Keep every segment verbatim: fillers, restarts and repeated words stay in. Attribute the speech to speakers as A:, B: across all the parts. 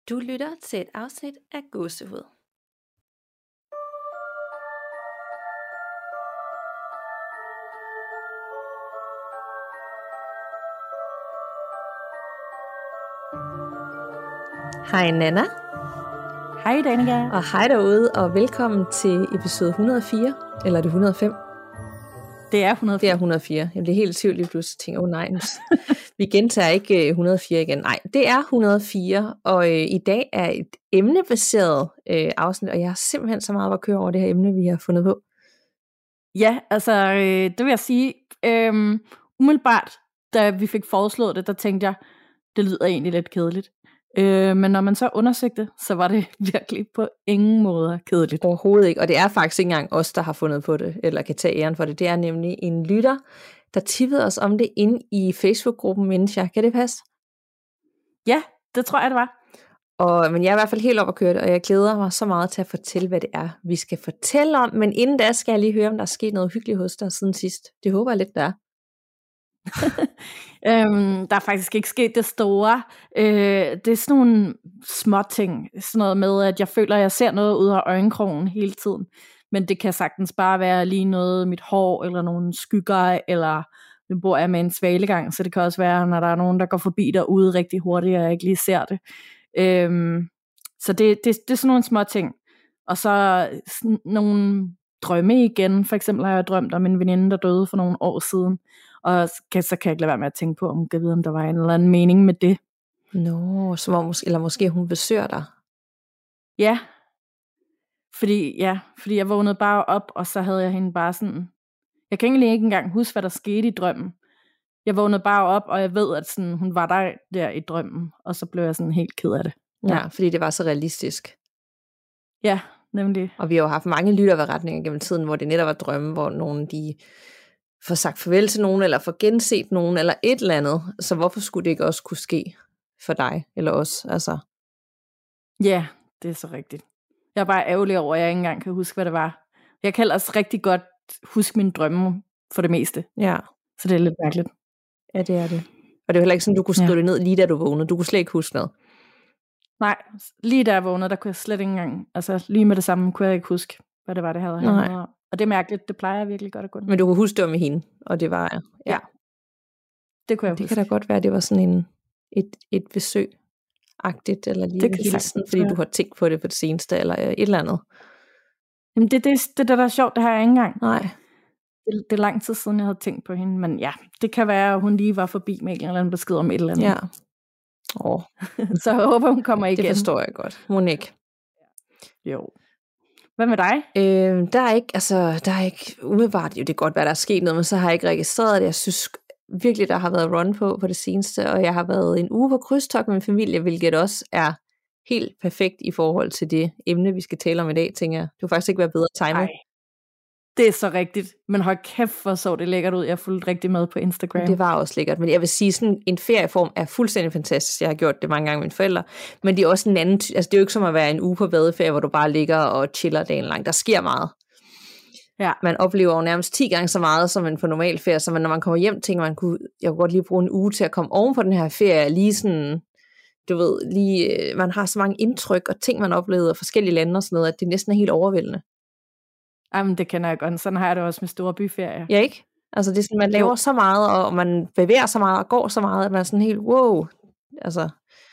A: Du lytter til et afsnit af Gåsehud. Hej Nana.
B: Hej Danika.
A: Og hej derude, og velkommen til episode et hundrede og fire. Eller er det et hundrede og fem?
B: Det er et hundrede og fire.
A: Det er et hundrede og fire. Jeg bliver helt i tvivl lige pludselig. Tænker, åh oh, nej, vi gentager ikke et hundrede og fire igen. Nej, det er et hundrede og fire, og øh, i dag er et emnebaseret øh, afsnit, og jeg har simpelthen så meget at køre over det her emne, vi har fundet på.
B: Ja, altså, øh, det vil jeg sige, øh, umiddelbart, da vi fik foreslået det, der tænkte jeg, det lyder egentlig lidt kedeligt. Øh, men når man så undersøgte det, så var det virkelig på ingen måde kedeligt.
A: Overhovedet ikke, og det er faktisk ikke engang os, der har fundet på det, eller kan tage æren for det. Det er nemlig en lytter, der tippede os om det inde i Facebook-gruppen Mennesker. Kan det passe?
B: Ja, det tror jeg, det var.
A: Og, men jeg er i hvert fald helt op at køre det, og jeg glæder mig så meget til at fortælle, hvad det er, vi skal fortælle om. Men inden da skal jeg lige høre, om der er sket noget hyggeligt hos dig siden sidst. Det håber jeg lidt, der er.
B: øhm, der er faktisk ikke sket det store. Øh, det er sådan nogle små ting. Sådan noget med, at jeg føler, at jeg ser noget ud af øjenkrogen hele tiden. Men det kan sagtens bare være lige noget mit hår, eller nogle skygger, eller nu bor jeg med en svalegang, så det kan også være, når der er nogen, der går forbi derude rigtig hurtigt, og jeg ikke lige ser det. Øhm, så det, det, det er sådan nogle små ting. Og så sådan nogle drømme igen. For eksempel har jeg drømt om en veninde, der døde for nogle år siden. Og så kan, så kan jeg ikke lade være med at tænke på, om jeg ved, om der var en eller anden mening med det.
A: Nå, så var måske, eller måske hun besøger dig.
B: Ja. Fordi, ja, fordi jeg vågnede bare op, og så havde jeg hende bare sådan... Jeg kan egentlig ikke engang huske, hvad der skete i drømmen. Jeg vågnede bare op, og jeg ved, at sådan, hun var der, der i drømmen. Og så blev jeg sådan helt ked af det.
A: Ja, ja, fordi det var så realistisk.
B: Ja, nemlig.
A: Og vi har jo haft mange lytterberetninger gennem tiden, hvor det netop var drømme, hvor nogen de får sagt farvel til nogen, eller får genset nogen, eller et eller andet. Så hvorfor skulle det ikke også kunne ske for dig, eller os? Altså.
B: Ja, det er så rigtigt. Jeg er bare ærgerlig over, at jeg ikke engang kan huske, hvad det var. Jeg kan ellers rigtig godt huske mine drømme for det meste.
A: Ja.
B: Så det er lidt mærkeligt.
A: Ja, det er det. Og det er heller ikke sådan, du kunne skrive ja. det ned lige da du vågnede. Du kunne slet ikke huske noget.
B: Nej, lige da jeg vågnede, der kunne jeg slet ikke engang, altså lige med det samme, kunne jeg ikke huske, hvad det var, det havde handlet om. Og det er mærkeligt, det plejer jeg virkelig godt at kunne.
A: Men du kunne huske det var med hende, og det var, ja. ja.
B: Det kunne jeg
A: det
B: huske.
A: kan da godt være, det var sådan en, et, et besøg-agtigt, eller lige en hilsen, fordi du har tænkt på det på det seneste, eller et eller andet.
B: Jamen det, det, det der, der er sjovt, det har jeg ikke engang.
A: Nej.
B: Det, det er lang tid siden, jeg havde tænkt på hende, men ja, det kan være, at hun lige var forbi med en eller anden besked om et eller andet.
A: Ja. Oh.
B: Så jeg håber, hun kommer igen.
A: Det forstår jeg godt. Monique.
B: Jo. Hvad med dig?
A: Øh, der er ikke, altså, der er ikke umiddelbart, jo det kan godt være, der er sket noget, men så har jeg ikke registreret det. Jeg synes virkelig, der har været run på på det seneste, og jeg har været en uge på krydstogt med min familie, hvilket også er helt perfekt i forhold til det emne, vi skal tale om i dag, tænker jeg. Det kunne faktisk ikke være bedre timet.
B: Ej. Det er så rigtigt, men hold kæft, hvor så det lækkert ud. Jeg har fulgt rigtig med på Instagram.
A: Det var også lækkert, men jeg vil sige, sådan en ferieform er fuldstændig fantastisk. Jeg har gjort det mange gange med mine forældre, men det er også en anden, altså det er jo ikke som at være en uge på badeferie, hvor du bare ligger og chiller dagen lang. Der sker meget.
B: Ja.
A: Man oplever jo nærmest ti gange så meget, som man på normal ferie, så man, når man kommer hjem, tænker man, kunne, jeg kunne godt lige bruge en uge til at komme oven på den her ferie, lige sådan, du ved, lige, man har så mange indtryk og ting, man oplever af forskellige lande og sådan noget, at det næsten er helt overvældende.
B: Jamen, det kender jeg godt. Sådan har jeg det også med store byferier.
A: Ja, ikke? Altså, det er sådan, man laver jo. så meget, og man bevæger så meget, og går så meget, at man er sådan helt, wow. Altså.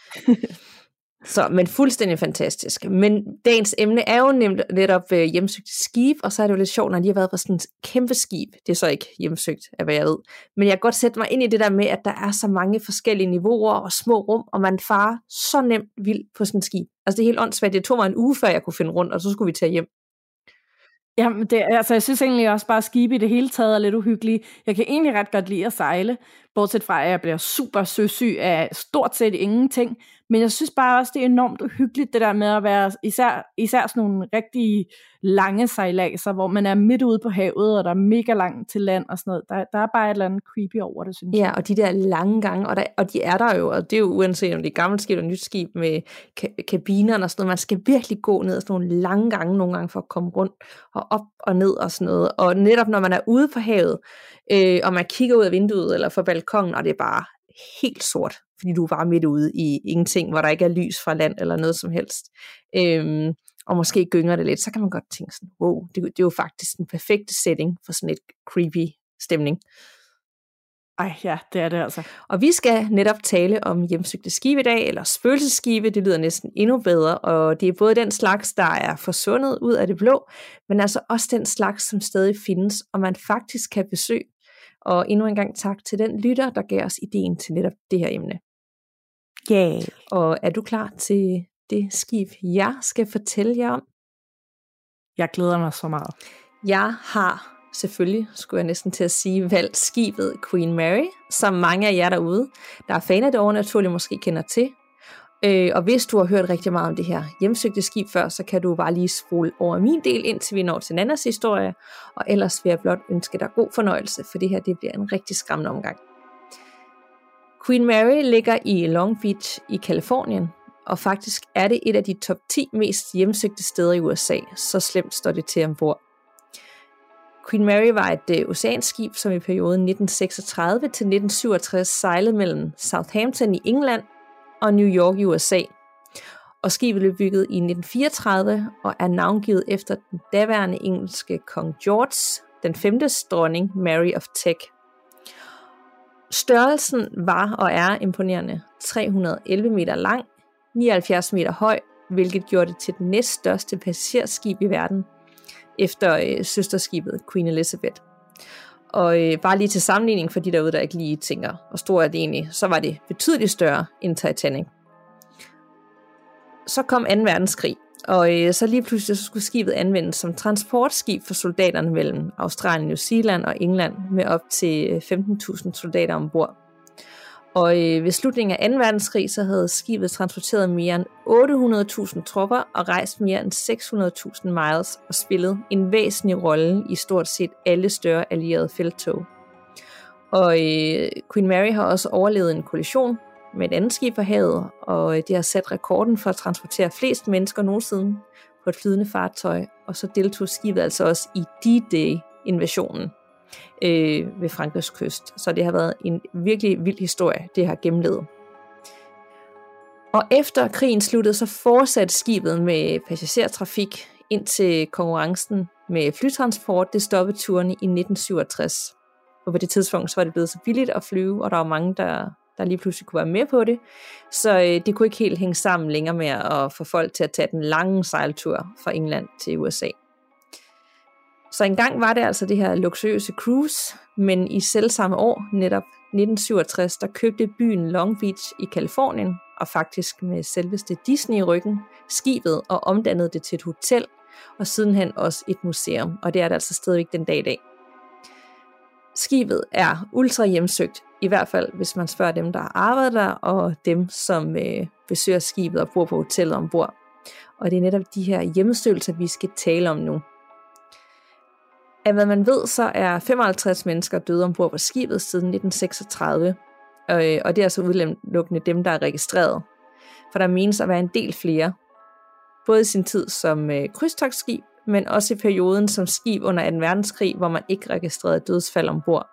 A: så, men fuldstændig fantastisk. Men dagens emne er jo nemt, netop øh, hjemsøgt skib, og så er det jo lidt sjovt, når de har været på sådan et kæmpe skib. Det er så ikke hjemsøgt, af hvad jeg ved. Men jeg kan godt sætte mig ind i det der med, at der er så mange forskellige niveauer og små rum, og man farer så nemt vild på sådan et skib. Altså, det er helt åndssvagt. Det tog mig en uge, før jeg kunne finde rundt, og så skulle vi tage hjem.
B: Jamen, det, altså, jeg synes egentlig også bare, at skibe i det hele taget er lidt uhyggelige. Jeg kan egentlig ret godt lide at sejle, bortset fra, at jeg bliver super søsyg af stort set ingenting. Men jeg synes bare også, det er enormt uhyggeligt, det der med at være især, især sådan nogle rigtig lange sejladser, hvor man er midt ude på havet, og der er mega langt til land og sådan noget. Der, der er bare et eller andet creepy over det, synes
A: ja,
B: jeg.
A: Ja, og de der lange gange, og, der, og de er der jo, og det er jo uanset om det er gammelt skib eller nyt skib med ka- kabinerne og sådan noget. Man skal virkelig gå ned ad sådan nogle lange gange nogle gange for at komme rundt og op og ned og sådan noget. Og netop når man er ude på havet, øh, og man kigger ud af vinduet eller fra balkongen, og det er bare helt sort, fordi du er bare midt ude i ingenting, hvor der ikke er lys fra land eller noget som helst. Øhm, og måske gynger det lidt, så kan man godt tænke sådan, wow, det, det er jo faktisk den perfekte setting for sådan et creepy stemning.
B: Ej, ja, det er det altså.
A: Og vi skal netop tale om hjemsøgte skibe i dag, eller spøgelsesskibe, det lyder næsten endnu bedre, og det er både den slags, der er forsvundet ud af det blå, men altså også den slags, som stadig findes, og man faktisk kan besøge. Og endnu en gang tak til den lytter, der gav os ideen til netop det her emne.
B: Yeah.
A: Og er du klar til det skib, jeg skal fortælle jer om?
B: Jeg glæder mig så meget. Jeg
A: har selvfølgelig, skulle jeg næsten til at sige, valgt skibet Queen Mary, som mange af jer derude, der er fan af det overnaturlige, måske kender til. Øh, og hvis du har hørt rigtig meget om det her hjemsøgte skib før, så kan du bare lige spole over min del, indtil vi når til Nannas historie. Og ellers vil jeg blot ønske dig god fornøjelse, for det her det bliver en rigtig skræmmende omgang. Queen Mary ligger i Long Beach i Californien, og faktisk er det et af de top ti mest hjemsøgte steder i U S A, så slemt står det til ombord. Queen Mary var et øh, oceanskib, som i perioden nitten seksogtredive til nitten syvogtres sejlede mellem Southampton i England og New York i U S A. Og skibet blev bygget i nitten fireogtredive og er navngivet efter den daværende engelske kong George, den femtes dronning Mary of Teck. Størrelsen var og er imponerende, tre hundrede og elleve meter lang, nioghalvfjerds meter høj, hvilket gjorde det til det næststørste passagerskib i verden, efter øh, søsterskibet Queen Elizabeth. Og øh, bare lige til sammenligning for de derude, der ikke lige tænker, hvor stor er det egentlig, så var det betydeligt større end Titanic. Så kom anden verdenskrig, og øh, så lige pludselig så skulle skibet anvendes som transportskib for soldaterne mellem Australien, New Zealand og England, med op til femten tusind soldater ombord. Og øh, ved slutningen af anden verdenskrig, så havde skibet transporteret mere end otte hundrede tusind tropper og rejst mere end seks hundrede tusind miles og spillet en væsentlig rolle i stort set alle større allierede felttog. Og øh, Queen Mary har også overlevet en kollision med et andet skib på havet, og øh, det har sat rekorden for at transportere flest mennesker nogensinde på et flydende fartøj, og så deltog skibet altså også i D-Day-invasionen øh, ved Frankrigs kyst. Så det har været en virkelig vild historie, det har gennemlevet. Og efter krigen sluttede, så fortsatte skibet med passagertrafik indtil konkurrencen med flytransport, det stoppede turene i nitten syvogtres. Og på det tidspunkt så var det blevet så billigt at flyve, og der var mange, der, der lige pludselig kunne være med på det. Så øh, det kunne ikke helt hænge sammen længere med at få folk til at tage den lange sejltur fra England til U S A. Så engang var det altså det her luksuriøse cruise, men i selvsamme år, netop nitten syvogtres, der købte byen Long Beach i Californien, og faktisk med selveste Disney i ryggen, skibet og omdannede det til et hotel, og sidenhen også et museum, og det er det altså stadigvæk den dag i dag. Skibet er ultra hjemsøgt, i hvert fald hvis man spørger dem, der arbejder der, og dem, som øh, besøger skibet og bor på hotellet ombord. Og det er netop de her hjemstøvelser, vi skal tale om nu. Af hvad man ved, så er femoghalvtreds mennesker døde ombord på skibet siden nitten seksogtredive, øh, og det er altså udelukkende dem, der er registreret. For der menes at være en del flere, både i sin tid som øh, krydstogtskib, men også i perioden som skib under anden verdenskrig, hvor man ikke registrerede dødsfald ombord.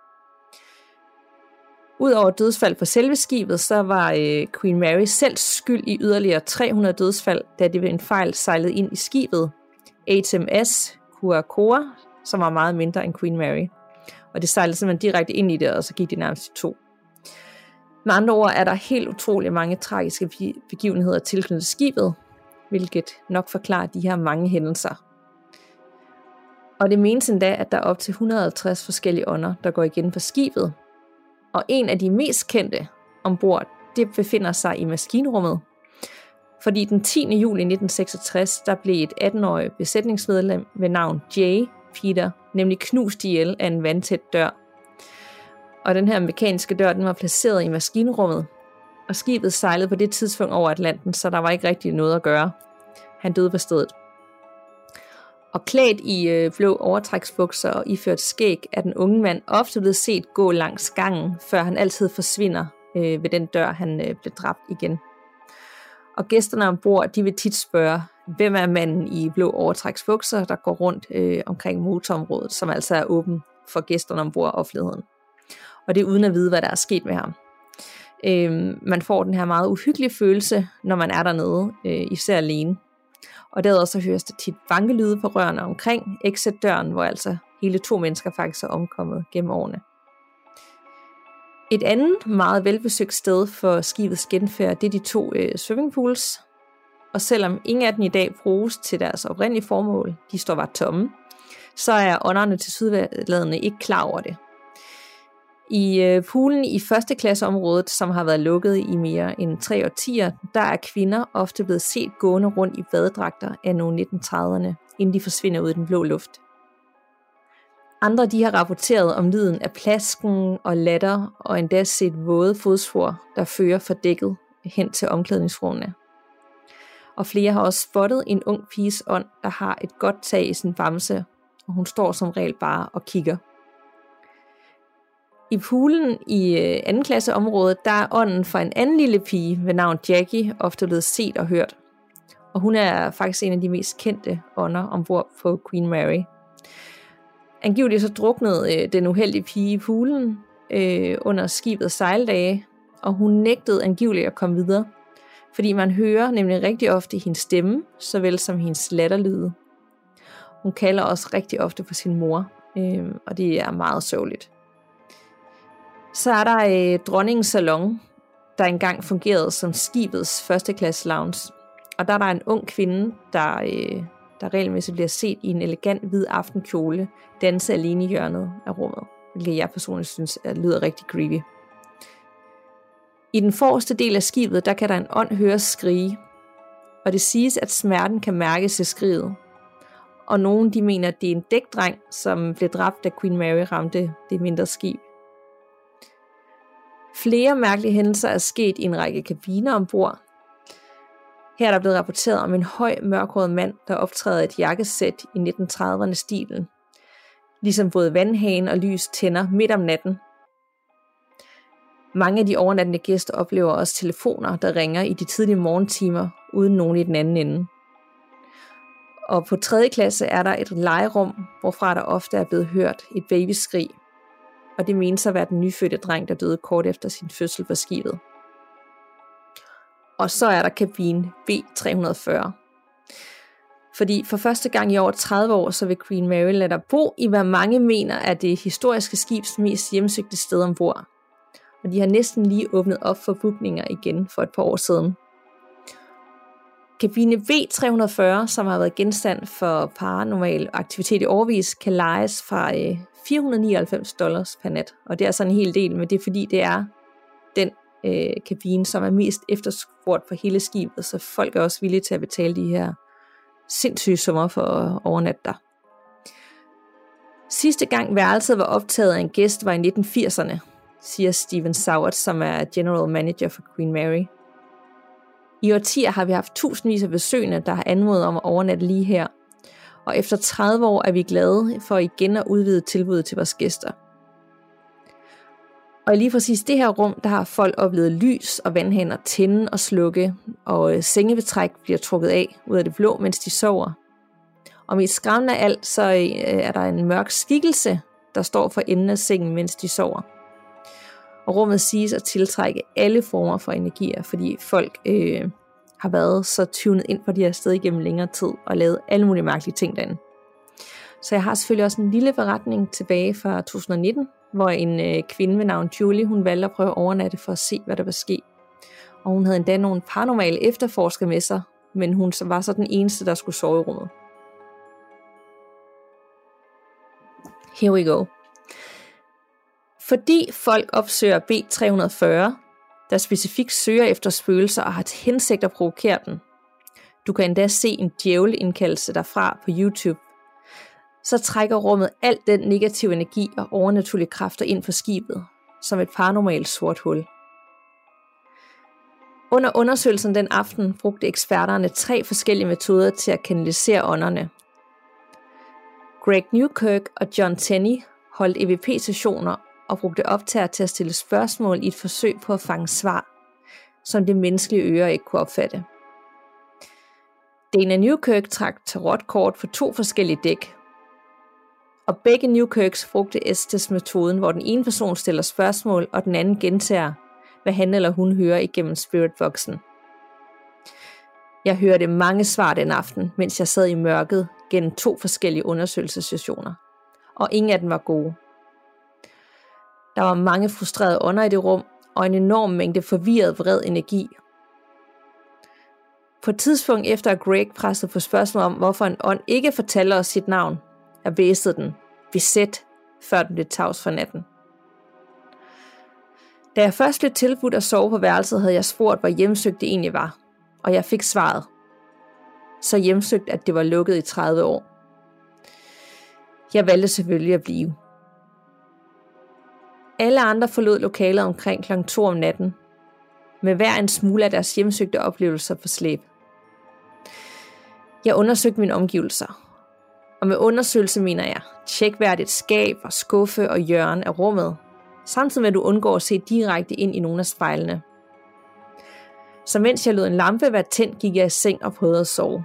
A: Udover dødsfald på selve skibet, så var øh, Queen Mary selv skyld i yderligere tre hundrede dødsfald, da det ved en fejl sejlede ind i skibet H M S Kurrakoa, som var meget mindre end Queen Mary. Og det sejlede simpelthen direkte ind i det, og så gik det nærmest i to. Med andre ord er der helt utrolig mange tragiske begivenheder tilknyttet skibet, hvilket nok forklarer de her mange hændelser. Og det menes endda, at der er op til et hundrede og halvtreds forskellige ånder, der går igen på skibet. Og en af de mest kendte ombord, det befinder sig i maskinrummet. Fordi den tiende juli nitten seksogtres, der blev et atten-årig besætningsmedlem ved navn Jay Peter, nemlig knust ihjel af en vandtæt dør. Og den her mekaniske dør, den var placeret i maskinrummet. Og skibet sejlede på det tidspunkt over Atlanten, så der var ikke rigtig noget at gøre. Han døde på stedet. Og klædt i øh, blå overtræksbukser og iført skæg, er den unge mand ofte blevet set gå langs gangen, før han altid forsvinder øh, ved den dør, han øh, blev dræbt igen. Og gæsterne ombord, de vil tit spørge, hvem er manden i blå overtræksbukser, der går rundt øh, omkring motorområdet, som altså er åben for gæsterne ombord og offentligheden. Og det er uden at vide, hvad der er sket med ham. Øh, man får den her meget uhyggelige følelse, når man er dernede, øh, især alene. Og derudover så høres der tit bankelyde på rørene omkring exit-døren, hvor altså hele to mennesker faktisk er omkommet gennem årene. Et andet meget velbesøgt sted for skibets genfærd, det er de to øh, swimmingpools. Og selvom ingen af dem i dag bruges til deres oprindelige formål, de står bare tomme, så er ånderne til sydladene ikke klar over det. I øh, poolen i første klasseområdet, som har været lukket i mere end tre årtier, der er kvinder ofte blevet set gående rundt i badedragter af nogle nitten trediverne, inden de forsvinder ud i den blå luft. Andre de har rapporteret om lyden af plasken og latter, og endda set våde fodspor, der fører fra dækket hen til omklædningsrummene. Og flere har også spottet en ung piges ånd, der har et godt tag i sin bamse, og hun står som regel bare og kigger. I poolen i anden klasseområdet, der er ånden fra en anden lille pige ved navn Jackie ofte blevet set og hørt. Og hun er faktisk en af de mest kendte ånder ombord på Queen Mary. Angiveligt så druknede øh, den uheldige pige i poolen øh, under skibets sejldage, og hun nægtede angiveligt at komme videre, fordi man hører nemlig rigtig ofte hendes stemme, såvel som hendes latterlyde. Hun kalder også rigtig ofte på sin mor, øh, og det er meget sørgeligt. Så er der øh, dronningens salon, der engang fungerede som skibets førsteklasse lounge. Og der er der en ung kvinde, der, øh, der regelmæssigt bliver set i en elegant hvid aftenkjole, danse alene i hjørnet af rummet, hvilket jeg personligt synes er, lyder rigtig creepy. I den forreste del af skibet, der kan der en ånd høres skrige, og det siges, at smerten kan mærkes i skriget. Og nogen de mener, at det er en dækdreng, som blev dræbt, da Queen Mary ramte det mindre skib. Flere mærkelige hændelser er sket i en række kabiner ombord. Her er der blevet rapporteret om en høj, mørkhåret mand, der optræder et jakkesæt i nitten trediverne-stilen. Ligesom både vandhane og lys tænder midt om natten. Mange af de overnattende gæster oplever også telefoner, der ringer i de tidlige morgentimer, uden nogen i den anden ende. Og på tredje klasse er der et legerum, hvorfra der ofte er blevet hørt et babyskrig. Og det menes at være den nyfødte dreng, der døde kort efter sin fødsel på skibet. Og så er der kabine B tre hundrede og fyrre. Fordi for første gang i over tredive år, så vil Queen Mary lade dig bo i, hvad mange mener er det historiske skibs mest hjemsøgte sted ombord. Og de har næsten lige åbnet op for bookninger igen for et par år siden. Kabine B tre hundrede og fyrre, som har været genstand for paranormal aktivitet i årevis, kan lejes fra fire hundrede nioghalvfems dollars per nat. Og det er sådan en hel del, men det er fordi, det er den øh, kabine, som er mest efterspurgt på hele skibet, så folk er også villige til at betale de her sindssyge summer for at overnatte der. Sidste gang værelset var optaget af en gæst var i nitten firserne, siger Steven Sauert, som er general manager for Queen Mary. I årtier har vi haft tusindvis af besøgende, der har anmodet om at overnatte lige her. Og efter tredive år er vi glade for igen at udvide tilbuddet til vores gæster. Og i lige præcis det her rum, der har folk oplevet lys og vandhaner tænde og slukke, og sengebetræk bliver trukket af ud af det blå, mens de sover. Og mest skræmmende af alt, så er der en mørk skikkelse, der står for enden af sengen, mens de sover. Og rummet siges at tiltrække alle former for energier, fordi folk øh, har været så tunet ind på de her steder igennem længere tid og lavet alle mulige mærkelige ting derinde. Så jeg har selvfølgelig også en lille beretning tilbage fra to tusind og nitten, hvor en øh, kvinde ved navn Julie, hun valgte at prøve at overnatte for at se, hvad der var sket. Og hun havde endda nogle paranormale efterforskere med sig, men hun var så den eneste, der skulle sove i rummet. Here we go. Fordi folk opsøger B tre hundrede og fyrre, der specifikt søger efter spøgelser og har til hensigt at provokere dem. Du kan endda se en djævelindkaldelse derfra på YouTube. Så trækker rummet alt den negative energi og overnaturlige kræfter ind på skibet, som et paranormalt sort hul. Under undersøgelsen den aften brugte eksperterne tre forskellige metoder til at kanalisere ånderne. Greg Newkirk og John Tenney holdt E V P-sessioner og brugte optager til at stille spørgsmål i et forsøg på at fange svar, som det menneskelige øre ikke kunne opfatte. Dana Newkirk trak tarotkort på to forskellige dæk, og begge Newkirks brugte Estes-metoden, hvor den ene person stiller spørgsmål, og den anden gentager, hvad han eller hun hører igennem spiritboxen. Jeg hørte mange svar den aften, mens jeg sad i mørket gennem to forskellige undersøgelsessessioner, og ingen af dem var gode. Der var mange frustrerede ånder i det rum, og en enorm mængde forvirret vred energi. På et tidspunkt efter at Greg pressede på spørgsmål om, hvorfor en ånd ikke fortalte os sit navn, jeg væsede den, besæt, før den blev tavs for natten. Da jeg først blev tilbudt at sove på værelset, havde jeg spurgt, hvor hjemsøgt det egentlig var, og jeg fik svaret. Så hjemsøgt, at det var lukket i tredive år. Jeg valgte selvfølgelig at blive. Alle andre forlod lokalet omkring klokken to om natten, med hver en smule af deres hjemsøgte oplevelser på slæb. Jeg undersøgte mine omgivelser, og med undersøgelse mener jeg, tjek hvert et skab og skuffe og hjørne af rummet, samtidig med at du undgår at se direkte ind i nogle af spejlene. Så mens jeg lod en lampe være tændt, gik jeg i seng og prøvede at sove.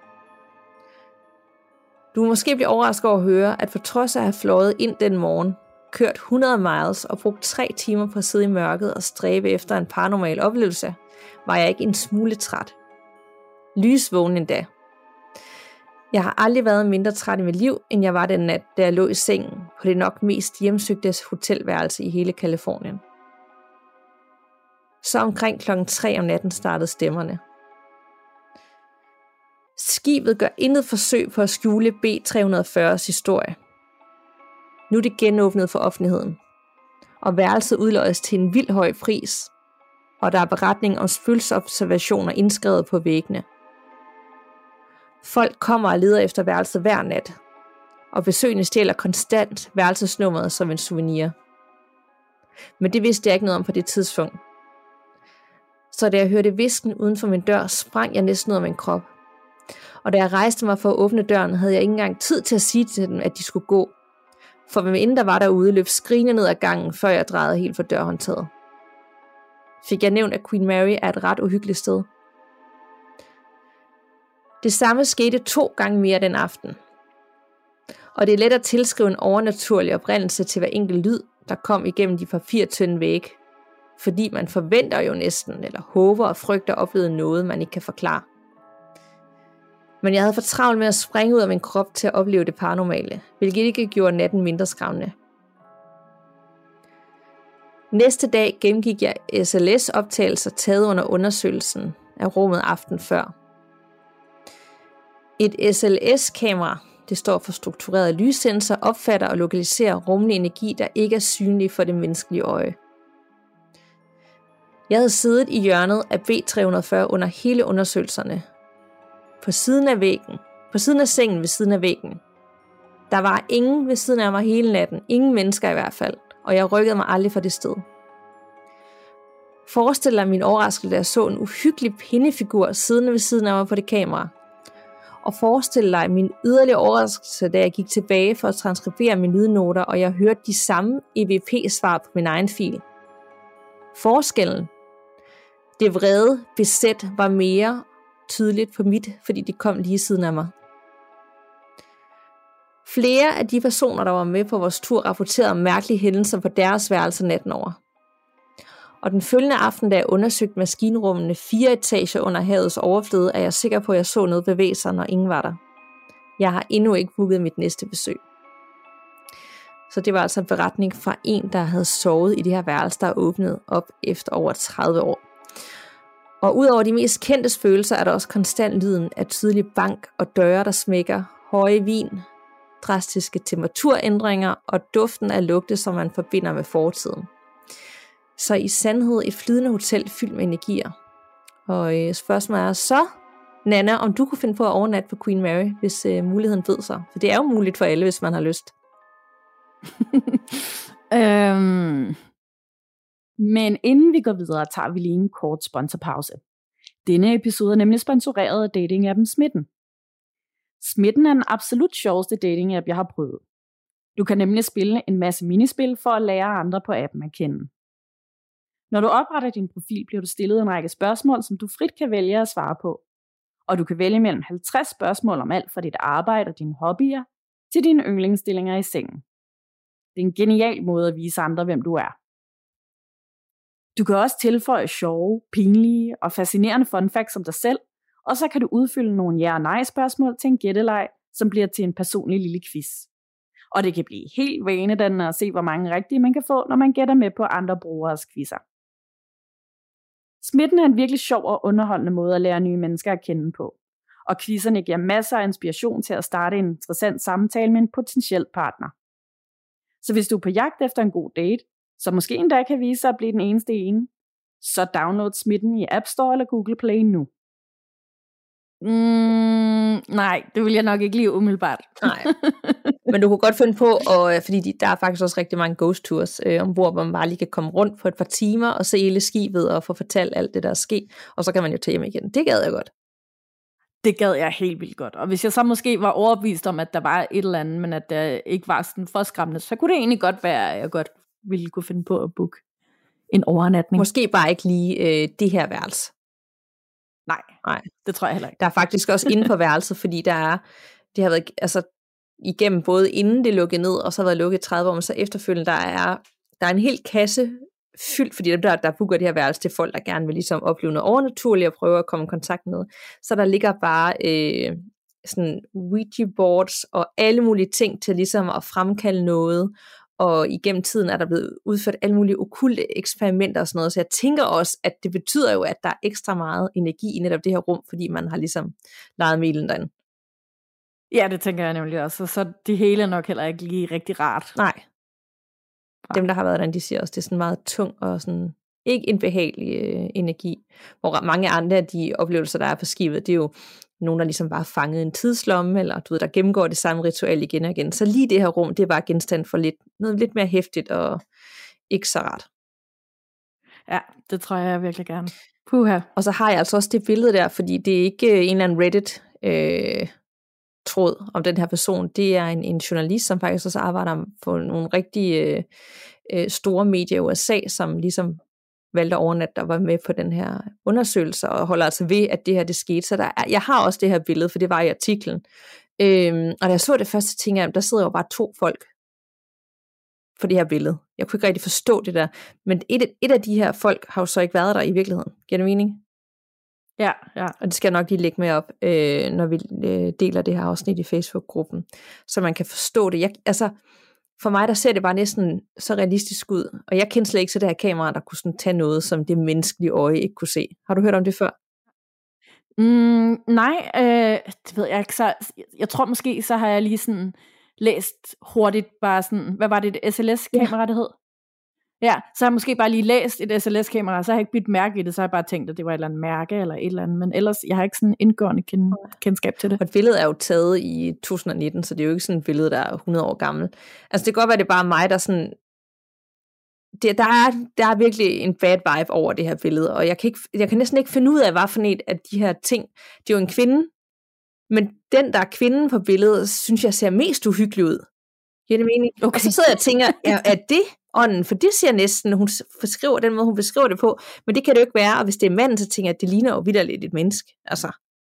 A: Du vil måske blive overrasket over at høre, at for trods af at have fløjet ind den morgen, kørt hundrede miles og brugt tre timer på at sidde i mørket og stræbe efter en paranormal oplevelse, var jeg ikke en smule træt. Lysvågen endda. Jeg har aldrig været mindre træt i mit liv, end jeg var den nat, da jeg lå i sengen på det nok mest hjemsøgte hotelværelse i hele Californien. Så omkring klokken tre om natten startede stemmerne. Skibet gør intet forsøg på at skjule B tre hundrede og fyrres historie. Nu er det genåbnet for offentligheden, og værelset udløjes til en vild høj pris, og der er beretning om spøgelsesobservationer indskrevet på væggene. Folk kommer og leder efter værelset hver nat, og besøgende stjæler konstant værelsesnummeret som en souvenir. Men det vidste jeg ikke noget om på det tidspunkt. Så da jeg hørte hvisken uden for min dør, sprang jeg næsten ud af min krop. Og da jeg rejste mig for at åbne døren, havde jeg ikke engang tid til at sige til dem, at de skulle gå. For hvem inden der var derude, løb skrigende ned ad gangen, før jeg drejede helt for dørhåndtaget. Fik jeg nævnt, at Queen Mary er et ret uhyggeligt sted. Det samme skete to gange mere den aften. Og det er let at tilskrive en overnaturlig oprindelse til hver enkelt lyd, der kom igennem de papirtynde vægge. Fordi man forventer jo næsten, eller håber og frygter at opleve noget, man ikke kan forklare. Men jeg havde for travlt med at springe ud af min krop til at opleve det paranormale, hvilket ikke gjorde natten mindre skræmmende. Næste dag gennemgik jeg S L S-optagelser taget under undersøgelsen af rummet aften før. Et S L S-kamera, det står for struktureret lyssensor, opfatter og lokaliserer rummelig energi, der ikke er synlig for det menneskelige øje. Jeg havde siddet i hjørnet af B tre hundrede og fyrre under hele undersøgelserne. På siden af væggen, på siden af sengen ved siden af væggen. Der var ingen ved siden af mig hele natten, ingen mennesker i hvert fald, og jeg rykkede mig aldrig fra det sted. Forestil dig min overraskelse, da jeg så en uhyggelig pindefigur siddende ved siden af mig på det kamera. Og forestil dig min yderligere overraskelse, da jeg gik tilbage for at transkribere mine lydnoter, og jeg hørte de samme E V P-svar på min egen fil. Forskellen, det vrede besæt, var mere tydeligt på mit, fordi det kom lige siden af mig. Flere af de personer, der var med på vores tur, rapporterede om mærkelige hændelser på deres værelse natten over. Og den følgende aften, da jeg undersøgte maskinrummene fire etager under havets overflade, er jeg sikker på, at jeg så noget bevæge sig, når ingen var der. Jeg har endnu ikke booket mit næste besøg. Så det var altså en beretning fra en, der havde sovet i det her værelse, der er åbnet op efter over tredive år. Og udover de mest kendte spøgelser, er der også konstant lyden af tydelig bank og døre, der smækker, høje vin, drastiske temperaturændringer og duften af lugte, som man forbinder med fortiden. Så i sandhed et flydende hotel fyldt med energier. Og øh, spørgsmålet er så, Nana, om du kunne finde på at overnatte på Queen Mary, hvis øh, muligheden bød sig. For det er jo muligt for alle, hvis man har lyst.
B: øhm, men inden vi går videre, tager vi lige en kort sponsorpause. Denne episode er nemlig sponsoreret af dating-appen Smitten. Smitten er den absolut sjoveste dating-app, jeg har prøvet. Du kan nemlig spille en masse minispil for at lære andre på appen at kende. Når du opretter din profil, bliver du stillet en række spørgsmål, som du frit kan vælge at svare på. Og du kan vælge mellem halvtreds spørgsmål om alt fra dit arbejde og dine hobbyer, til dine yndlingsstillinger i sengen. Det er en genial måde at vise andre, hvem du er. Du kan også tilføje sjove, pinlige og fascinerende fun facts om dig selv, og så kan du udfylde nogle ja- og nej-spørgsmål til en gætteleg, som bliver til en personlig lille quiz. Og det kan blive helt vanedannende at se, hvor mange rigtige man kan få, når man gætter med på andre brugeres quizzer. Smitten er en virkelig sjov og underholdende måde at lære nye mennesker at kende på. Og quizzerne giver masser af inspiration til at starte en interessant samtale med en potentiel partner. Så hvis du er på jagt efter en god date, som måske endda kan vise sig at blive den eneste ene, så download Smitten i App Store eller Google Play nu. Mm, nej, det vil jeg nok ikke lige umiddelbart.
A: Nej. Men du kunne godt finde på, og, fordi de, der er faktisk også rigtig mange ghost tours øh, ombord, hvor man bare lige kan komme rundt på et par timer og se hele skibet og få fortalt alt det, der er sket, og så kan man jo tage hjem igen. Det gad jeg godt.
B: Det gad jeg helt vildt godt. Og hvis jeg så måske var overbevist om, at der var et eller andet, men at der ikke var sådan for skræmmende, så kunne det egentlig godt være, at jeg godt ville kunne finde på at booke en overnatning.
A: Måske bare ikke lige øh, det her værelse.
B: Nej, Nej, det tror jeg heller ikke.
A: Der er faktisk også inde på værelset, fordi der er, det har været, altså igennem både inden det lukkede ned, og så har været lukket tredive år, men så efterfølgende, der er, der er en hel kasse fyldt, fordi dem der, der booker det her værelse til folk, der gerne vil ligesom opleve noget overnaturligt og prøve at komme i kontakt med. Så der ligger bare øh, sådan Ouija boards og alle mulige ting til ligesom at fremkalde noget, og igennem tiden er der blevet udført alle mulige okkulte eksperimenter og sådan noget, så jeg tænker også, at det betyder jo, at der er ekstra meget energi i netop det her rum, fordi man har ligesom leget melen derinde.
B: Ja, det tænker jeg nemlig også, så det hele er nok heller ikke lige rigtig rart.
A: Nej. Dem, der har været derinde, de siger også, det er sådan meget tung og sådan ikke en behagelig øh, energi, hvor mange andre af de oplevelser, der er på skibet, det er jo nogen, der ligesom bare fanget en tidslomme, eller du ved, der gennemgår det samme ritual igen og igen. Så lige det her rum, det er bare genstand for lidt, noget lidt mere hæftigt og ikke så rart.
B: Ja, det tror jeg virkelig gerne. Puha.
A: Og så har jeg altså også det billede der, fordi det er ikke en eller anden Reddit øh, tråd om den her person. Det er en, en journalist, som faktisk også arbejder på nogle rigtig øh, øh, store medier i U S A, som ligesom valgte overnat, der var med på den her undersøgelse, og holder altså ved, at det her det skete. Så der er, jeg har også det her billede, for det var i artiklen. Øhm, og da jeg så det første, tænkte jeg, der sidder jo bare to folk på det her billede. Jeg kunne ikke rigtig forstå det der. Men et, et af de her folk har jo så ikke været der i virkeligheden. Giver det mening?
B: Ja, ja.
A: Og det skal jeg nok lige lægge med op, øh, når vi øh, deler det her afsnit i Facebook-gruppen, så man kan forstå det. Jeg, altså, for mig, der ser det bare næsten så realistisk ud, og jeg kendte slet ikke til det her kamera, der kunne sådan tage noget, som det menneskelige øje ikke kunne se. Har du hørt om det før?
B: Mm, nej, øh, det ved jeg ikke. Så, jeg tror måske, så har jeg lige sådan læst hurtigt bare sådan, hvad var det, et S L S-kamera, ja. Det hed? Ja, så har jeg måske bare lige læst et S L S-kamera, så har jeg ikke bidt mærke i det, så har jeg bare tænkt, at det var et eller andet mærke, eller et eller andet, men ellers, jeg har ikke sådan indgående kend, kendskab til det.
A: Og et billede er jo taget i to tusind nitten, så det er jo ikke sådan et billede, der er hundrede år gammel. Altså det kan godt være, det er bare mig, der sådan, det, der, er, der er virkelig en bad vibe over det her billede, og jeg kan, ikke, jeg kan næsten ikke finde ud af, hvad for et af de her ting, det er jo en kvinde, men den, der er kvinden på billedet, synes jeg ser mest uhyggelig ud. Giver det mening? Okay. Og så sidder jeg og tænker, er, er det ånden? For det ser næsten, hun beskriver den måde, hun beskriver det på, men det kan det jo ikke være, og hvis det er manden, så tænker jeg, at det ligner jo vitterligt et menneske. Altså.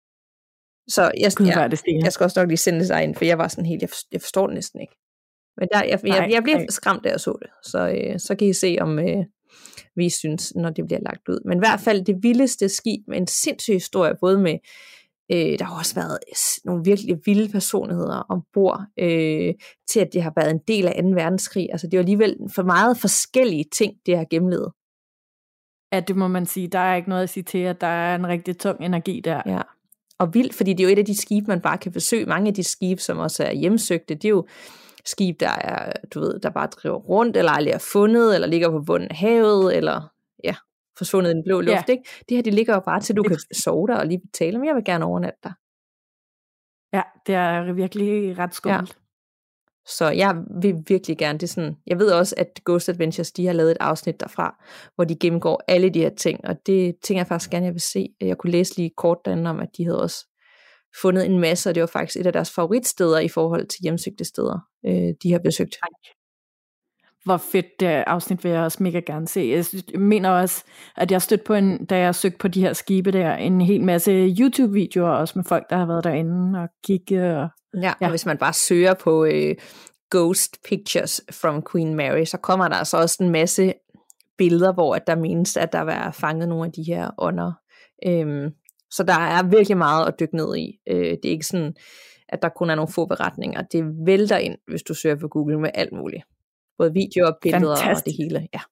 A: Så jeg,
B: Gud,
A: jeg,
B: det
A: jeg skal også nok lige sende det sig ind, for jeg var sådan helt, jeg forstår, jeg forstår det næsten ikke. Men der, jeg, jeg, jeg bliver skræmt, da jeg så det, så, øh, så kan I se, om øh, vi synes, når det bliver lagt ud. Men i hvert fald det vildeste skib med en sindssyg historie, både med Øh, der har også været nogle virkelig vilde personligheder ombord, øh, til at det har været en del af anden verdenskrig. Altså det er jo alligevel for meget forskellige ting, det har gennemlevet.
B: Ja, det må man sige. Der er ikke noget at sige til, at der er en rigtig tung energi der.
A: Ja, og vildt, fordi det er jo et af de skibe, man bare kan besøge. Mange af de skibe, som også er hjemsøgte, det er jo skibe, der er, du ved, der bare driver rundt, eller aldrig er fundet, eller ligger på bunden af havet, eller ja, forsvundet i den blå luft, ja. Ikke? Det her, det ligger jo bare til, at du kan sove der og lige betale, men jeg vil gerne overnatte dig.
B: Ja, det er virkelig ret skummelt. Ja.
A: Så jeg vil virkelig gerne, det sådan, jeg ved også, at Ghost Adventures, de har lavet et afsnit derfra, hvor de gennemgår alle de her ting, og det tænker jeg faktisk gerne, jeg vil se. Jeg kunne læse lige kort derinde om, at de havde også fundet en masse, og det var faktisk et af deres favoritsteder i forhold til hjemsøgte steder, de har besøgt.
B: Hvor fedt det afsnit vil jeg også mega gerne se. Jeg, synes, jeg mener også, at jeg stødte på en, da jeg søgte på de her skibe der, en hel masse YouTube-videoer også med folk, der har været derinde og kigge. Og,
A: ja, og ja. Hvis man bare søger på øh, Ghost Pictures from Queen Mary, så kommer der altså også en masse billeder, hvor at der menes, at der var fanget nogle af de her ånder. Øhm, så der er virkelig meget at dykke ned i. Øh, det er ikke sådan, at der kun er nogle få beretninger. Det vælter ind, hvis du søger på Google med alt muligt. Både videoer, billeder Fantastisk. Og det hele. Ja.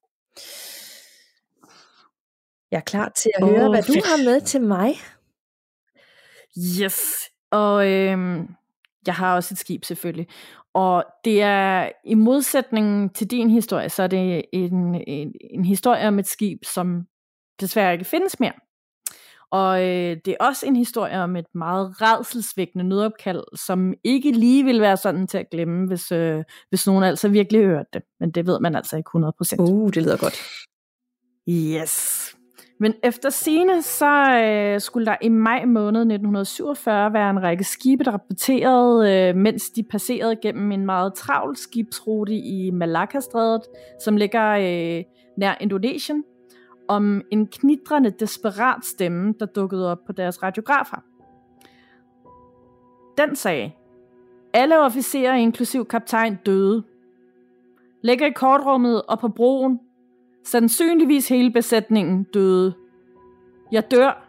A: Jeg er klar til at oh, høre, hvad du har med til mig.
B: Yes, og øhm, jeg har også et skib selvfølgelig. Og det er i modsætning til din historie, så er det en, en, en historie om et skib, som desværre ikke findes mere. Og øh, det er også en historie om et meget rædselsvækkende nødopkald, som ikke lige vil være sådan til at glemme, hvis, øh, hvis nogen altså virkelig hørte det. Men det ved man altså ikke hundrede procent.
A: Uh, det lyder godt.
B: Yes. Men efter sigende, så øh, skulle der i maj måned nitten syvogfyrre være en række skibe, der rapporterede, øh, mens de passerede gennem en meget travl skibsrute i Malacca-strædet, som ligger øh, nær Indonesien, om en knitrende, desperat stemme, der dukkede op på deres radiografer. Den sagde, alle officerer, inklusiv kaptajn, døde. Ligger i kortrummet og på broen. Sandsynligvis hele besætningen døde. Jeg dør.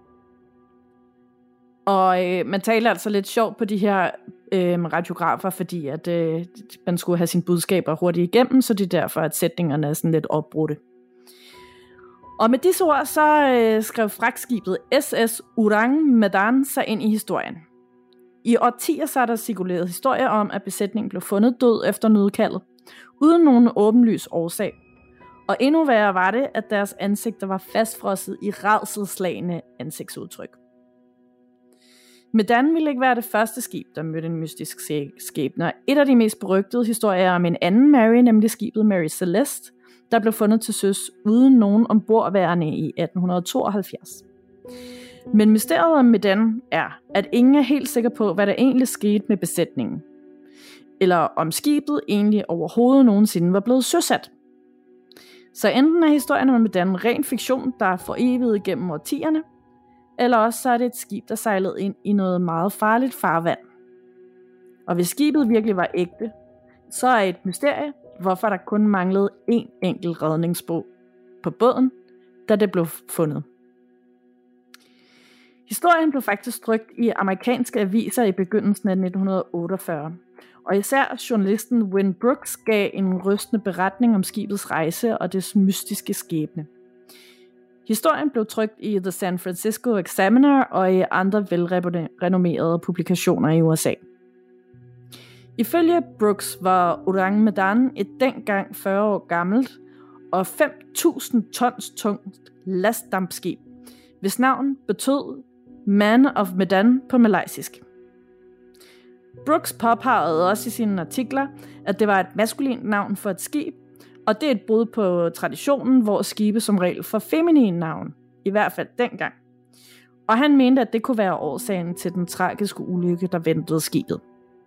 B: Og øh, man taler altså lidt sjovt på de her øh, radiografer, fordi at øh, man skulle have sine budskaber hurtigt igennem, så det er derfor, at sætningerne er sådan lidt opbrudte. Og med disse ord, så øh, skrev fragtskibet S S Orang Medan sig ind i historien. I årtier så er der cirkuleret historier om, at besætningen blev fundet død efter nødkaldet, uden nogen åbenlys årsag. Og endnu værre var det, at deres ansigter var fastfrosset i rædselsslagne ansigtsudtryk. Medan ville ikke være det første skib, der mødte en mystisk skæbne. Et af de mest berygtede historier om en anden Mary, nemlig skibet Mary Celeste, der blev fundet til søs uden nogen ombordværende i atten tooghalvfjerds. Men mysteriet om Medan er, at ingen er helt sikker på, hvad der egentlig skete med besætningen. Eller om skibet egentlig overhovedet nogensinde var blevet søsat. Så enten er historien om Medan ren fiktion, der er foreviget gennem årtierne, eller også så er det et skib, der sejlede ind i noget meget farligt farvand. Og hvis skibet virkelig var ægte, så er et mysterie, hvorfor der kun manglede én enkelt redningsbåd på båden, da det blev fundet. Historien blev faktisk trykt i amerikanske aviser i begyndelsen af nitten otteogfyrre, og især journalisten Wynne Brooks gav en rystende beretning om skibets rejse og dets mystiske skæbne. Historien blev trykt i The San Francisco Examiner og i andre velrenommerede publikationer i U S A. Ifølge Brooks var Orang Medan et dengang fyrre år gammelt og fem tusind tons tungt lastdampskib, hvis navn betød Man of Medan på malaysisk. Brooks påpegede også i sine artikler, at det var et maskulint navn for et skib, og det er et brud på traditionen, hvor skibe som regel får feminine navn, i hvert fald dengang. Og han mente, at det kunne være årsagen til den tragiske ulykke, der ventede skibet.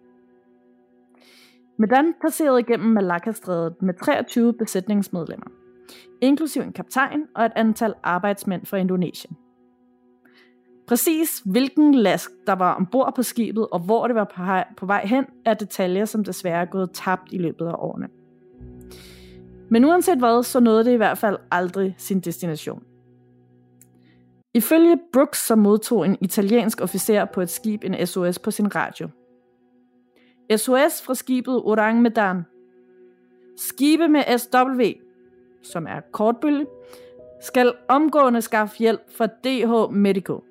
B: Medan passerede igennem Malacca-strædet med treogtyve besætningsmedlemmer, inklusiv en kaptajn og et antal arbejdsmænd fra Indonesien. Præcis hvilken last, der var ombord på skibet, og hvor det var på vej hen, er detaljer, som desværre er gået tabt i løbet af årene. Men uanset hvad, så nåede det i hvert fald aldrig sin destination. Ifølge Brooks, så modtog en italiensk officer på et skib en S O S på sin radio. S O S fra skibet Orang Medan. Skibe med S W, som er kortbølge, skal omgående skaffe hjælp fra D H Medico.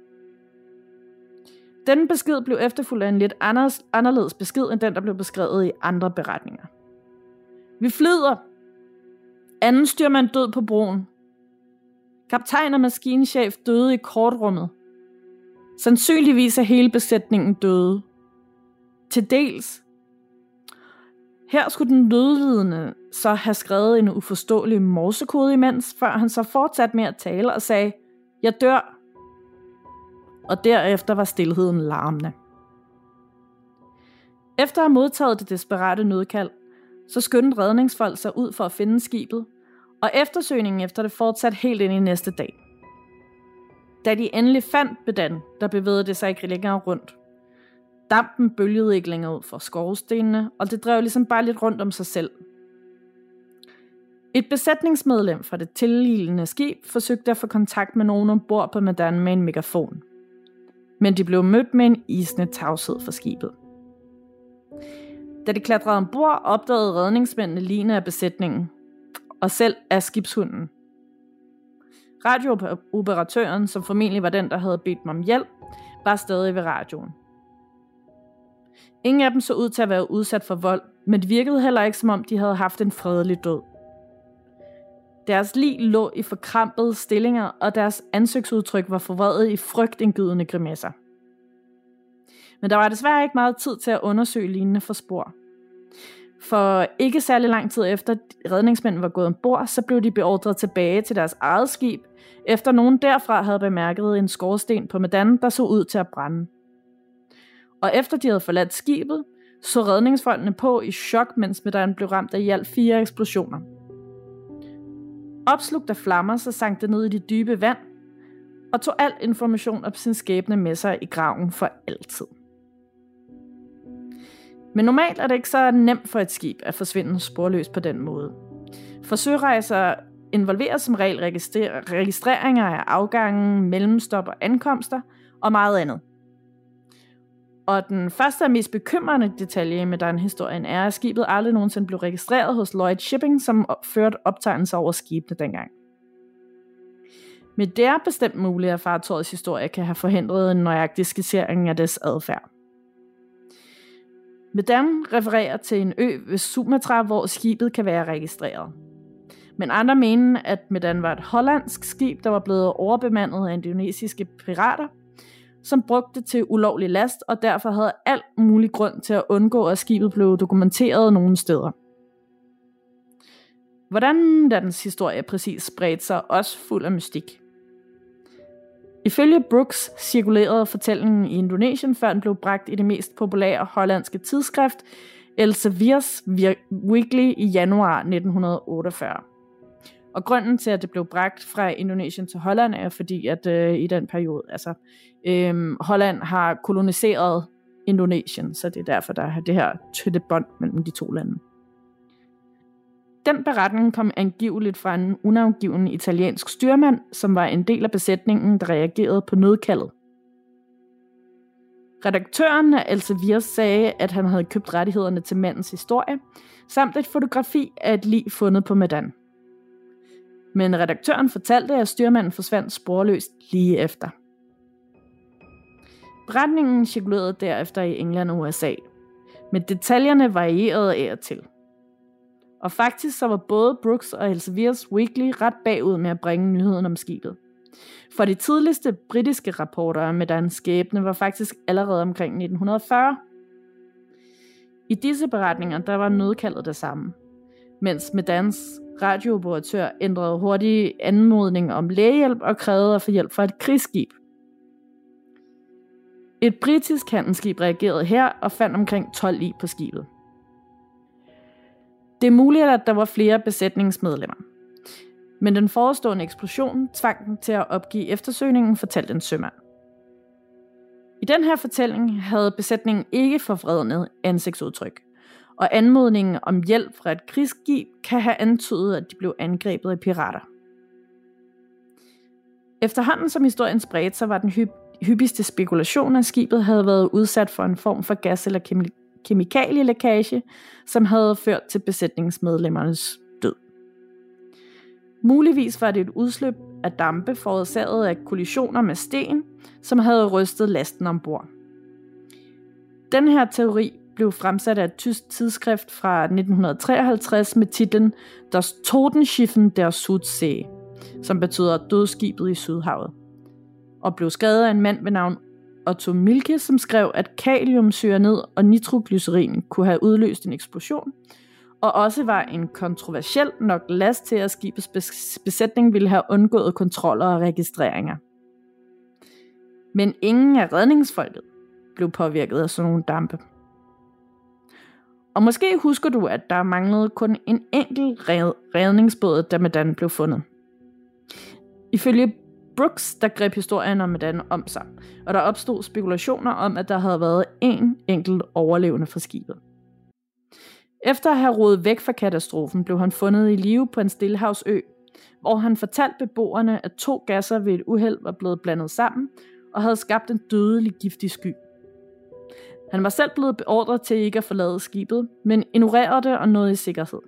B: Denne besked blev efterfulgt af en lidt anderledes besked, end den, der blev beskrevet i andre beretninger. Vi flyder. Anden styrmand død på broen. Kaptajn og maskinchef døde i kortrummet. Sandsynligvis er hele besætningen døde. Til dels. Her skulle den nødlidende så have skrevet en uforståelig morsekode imens, før han så fortsatte med at tale og sagde, jeg dør. Og derefter var stilheden larmende. Efter at have modtaget det desperate nødkald, så skyndte redningsfolk sig ud for at finde skibet, og eftersøgningen efter det fortsatte helt ind i næste dag. Da de endelig fandt Medan, der bevægede det sig ikke længere rundt. Dampen bølgede ikke længere ud fra skorstenene, og det drev ligesom bare lidt rundt om sig selv. Et besætningsmedlem fra det tililende skib forsøgte at få kontakt med nogen ombord på Medan med en megafon. Men de blev mødt med en isende tavshed fra skibet. Da de klatrede ombord, opdagede redningsmændene ligene af besætningen, og selv af skibshunden. Radiooperatøren, som formentlig var den, der havde bedt dem om hjælp, var stadig ved radioen. Ingen af dem så ud til at være udsat for vold, men det virkede heller ikke, som om de havde haft en fredelig død. Deres lig lå i forkrampede stillinger, og deres ansigtsudtryk var forvredet i frygtindgydende grimasser. Men der var desværre ikke meget tid til at undersøge lignende for spor. For ikke særlig lang tid efter redningsmændene var gået ombord, så blev de beordret tilbage til deres eget skib, efter nogen derfra havde bemærket en skorsten på Medan, der så ud til at brænde. Og efter de havde forladt skibet, så redningsfolkene på i chok, mens Medan blev ramt af i alt fire eksplosioner. Opslugt af flammer, så sank det ned i det dybe vand, og tog al information om sin skæbne med sig i graven for altid. Men normalt er det ikke så nemt for et skib at forsvinde sporløst på den måde. For sørejser involverer som regel registrer- registreringer af afgangen, mellemstop og ankomster og meget andet. Og den første og mest bekymrende detalje med den historien er, at skibet aldrig nogensinde blev registreret hos Lloyd Shipping, som førte optegnelser over skibene dengang. Men det er bestemt muligt, at fartøjets historie kan have forhindret en nøjagtig skitsering af dets adfærd. Medan refererer til en ø ved Sumatra, hvor skibet kan være registreret. Men andre mener, at Medan var et hollandsk skib, der var blevet overbemandet af indonesiske pirater, som brugte det til ulovlig last, og derfor havde alt mulig grund til at undgå, at skibet blev dokumenteret nogle steder. Hvordan dens historie præcis spredte sig, også fuld af mystik. Ifølge Brooks cirkulerede fortællingen i Indonesien, før den blev bragt i det mest populære hollandske tidsskrift, Elsevier's Weekly i januar nitten otteogfyrre. Og grunden til, at det blev bragt fra Indonesien til Holland, er fordi, at øh, i den periode, altså øh, Holland har koloniseret Indonesien, så det er derfor, der er det her tætte bånd mellem de to lande. Den beretning kom angiveligt fra en unavngiven italiensk styrmand, som var en del af besætningen, der reagerede på nødkaldet. Redaktøren af Elsevier sagde, at han havde købt rettighederne til mandens historie, samt et fotografi af et lig fundet på Medan. Men redaktøren fortalte, at styrmanden forsvandt sporløst lige efter. Beretningen cirkulerede derefter i England og U S A, men detaljerne varierede af og til. Og faktisk så var både Brooks og Elsevier's Weekly ret bagud med at bringe nyheden om skibet. For de tidligste britiske rapporter om Medans skæbne var faktisk allerede omkring nitten fyrre. I disse beretninger der var nødkaldet det samme, mens Medans radiooperatør ændrede hurtigt anmodning om lægehjælp og krævede at få hjælp fra et krigsskib. Et britisk handelsskib reagerede her og fandt omkring tolv lig på skibet. Det er muligt, at der var flere besætningsmedlemmer, men den forestående eksplosion tvang dem til at opgive eftersøgningen, fortalte en sømand. I den her fortælling havde besætningen ikke forvrednet ansigtsudtryk, og anmodningen om hjælp fra et krigsskib kan have antydet, at de blev angrebet af pirater. Efterhånden som historien spredte sig, var den hypp- hyppigste spekulation, at skibet havde været udsat for en form for gas- eller kemi- kemikalielækage, som havde ført til besætningsmedlemmernes død. Muligvis var det et udslip af dampe forårsaget af kollisioner med sten, som havde rystet lasten ombord. Den her teori blev fremsat af et tysk tidsskrift fra nitten treoghalvtreds med titlen Das Totenschiffen der Südsee, som betyder dødsskibet i Sydhavet, og blev skrevet af en mand ved navn Otto Mielke, som skrev, at kaliumcyanid og nitroglycerin kunne have udløst en eksplosion, og også var en kontroversiel nok last til, at skibets besætning ville have undgået kontroller og registreringer. Men ingen af redningsfolket blev påvirket af sådan nogle dampe. Og måske husker du, at der manglede kun en enkelt redningsbåd, da Medan blev fundet. Ifølge Brooks, der greb historien om Medan om sig, og der opstod spekulationer om, at der havde været én enkelt overlevende fra skibet. Efter at have rodet væk fra katastrofen, blev han fundet i live på en stillehavsø, hvor han fortalte beboerne, at to gasser ved et uheld var blevet blandet sammen og havde skabt en dødelig giftig sky. Han var selv blevet beordret til ikke at forlade skibet, men ignorerede det og nåede i sikkerhed.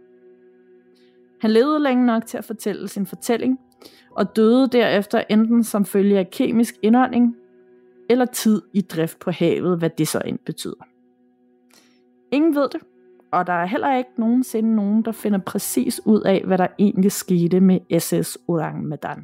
B: Han levede længe nok til at fortælle sin fortælling, og døde derefter enten som følge af kemisk indånding, eller tid i drift på havet, hvad det så end betyder. Ingen ved det, og der er heller ikke nogensinde nogen, der finder præcis ud af, hvad der egentlig skete med S S Orang Medan.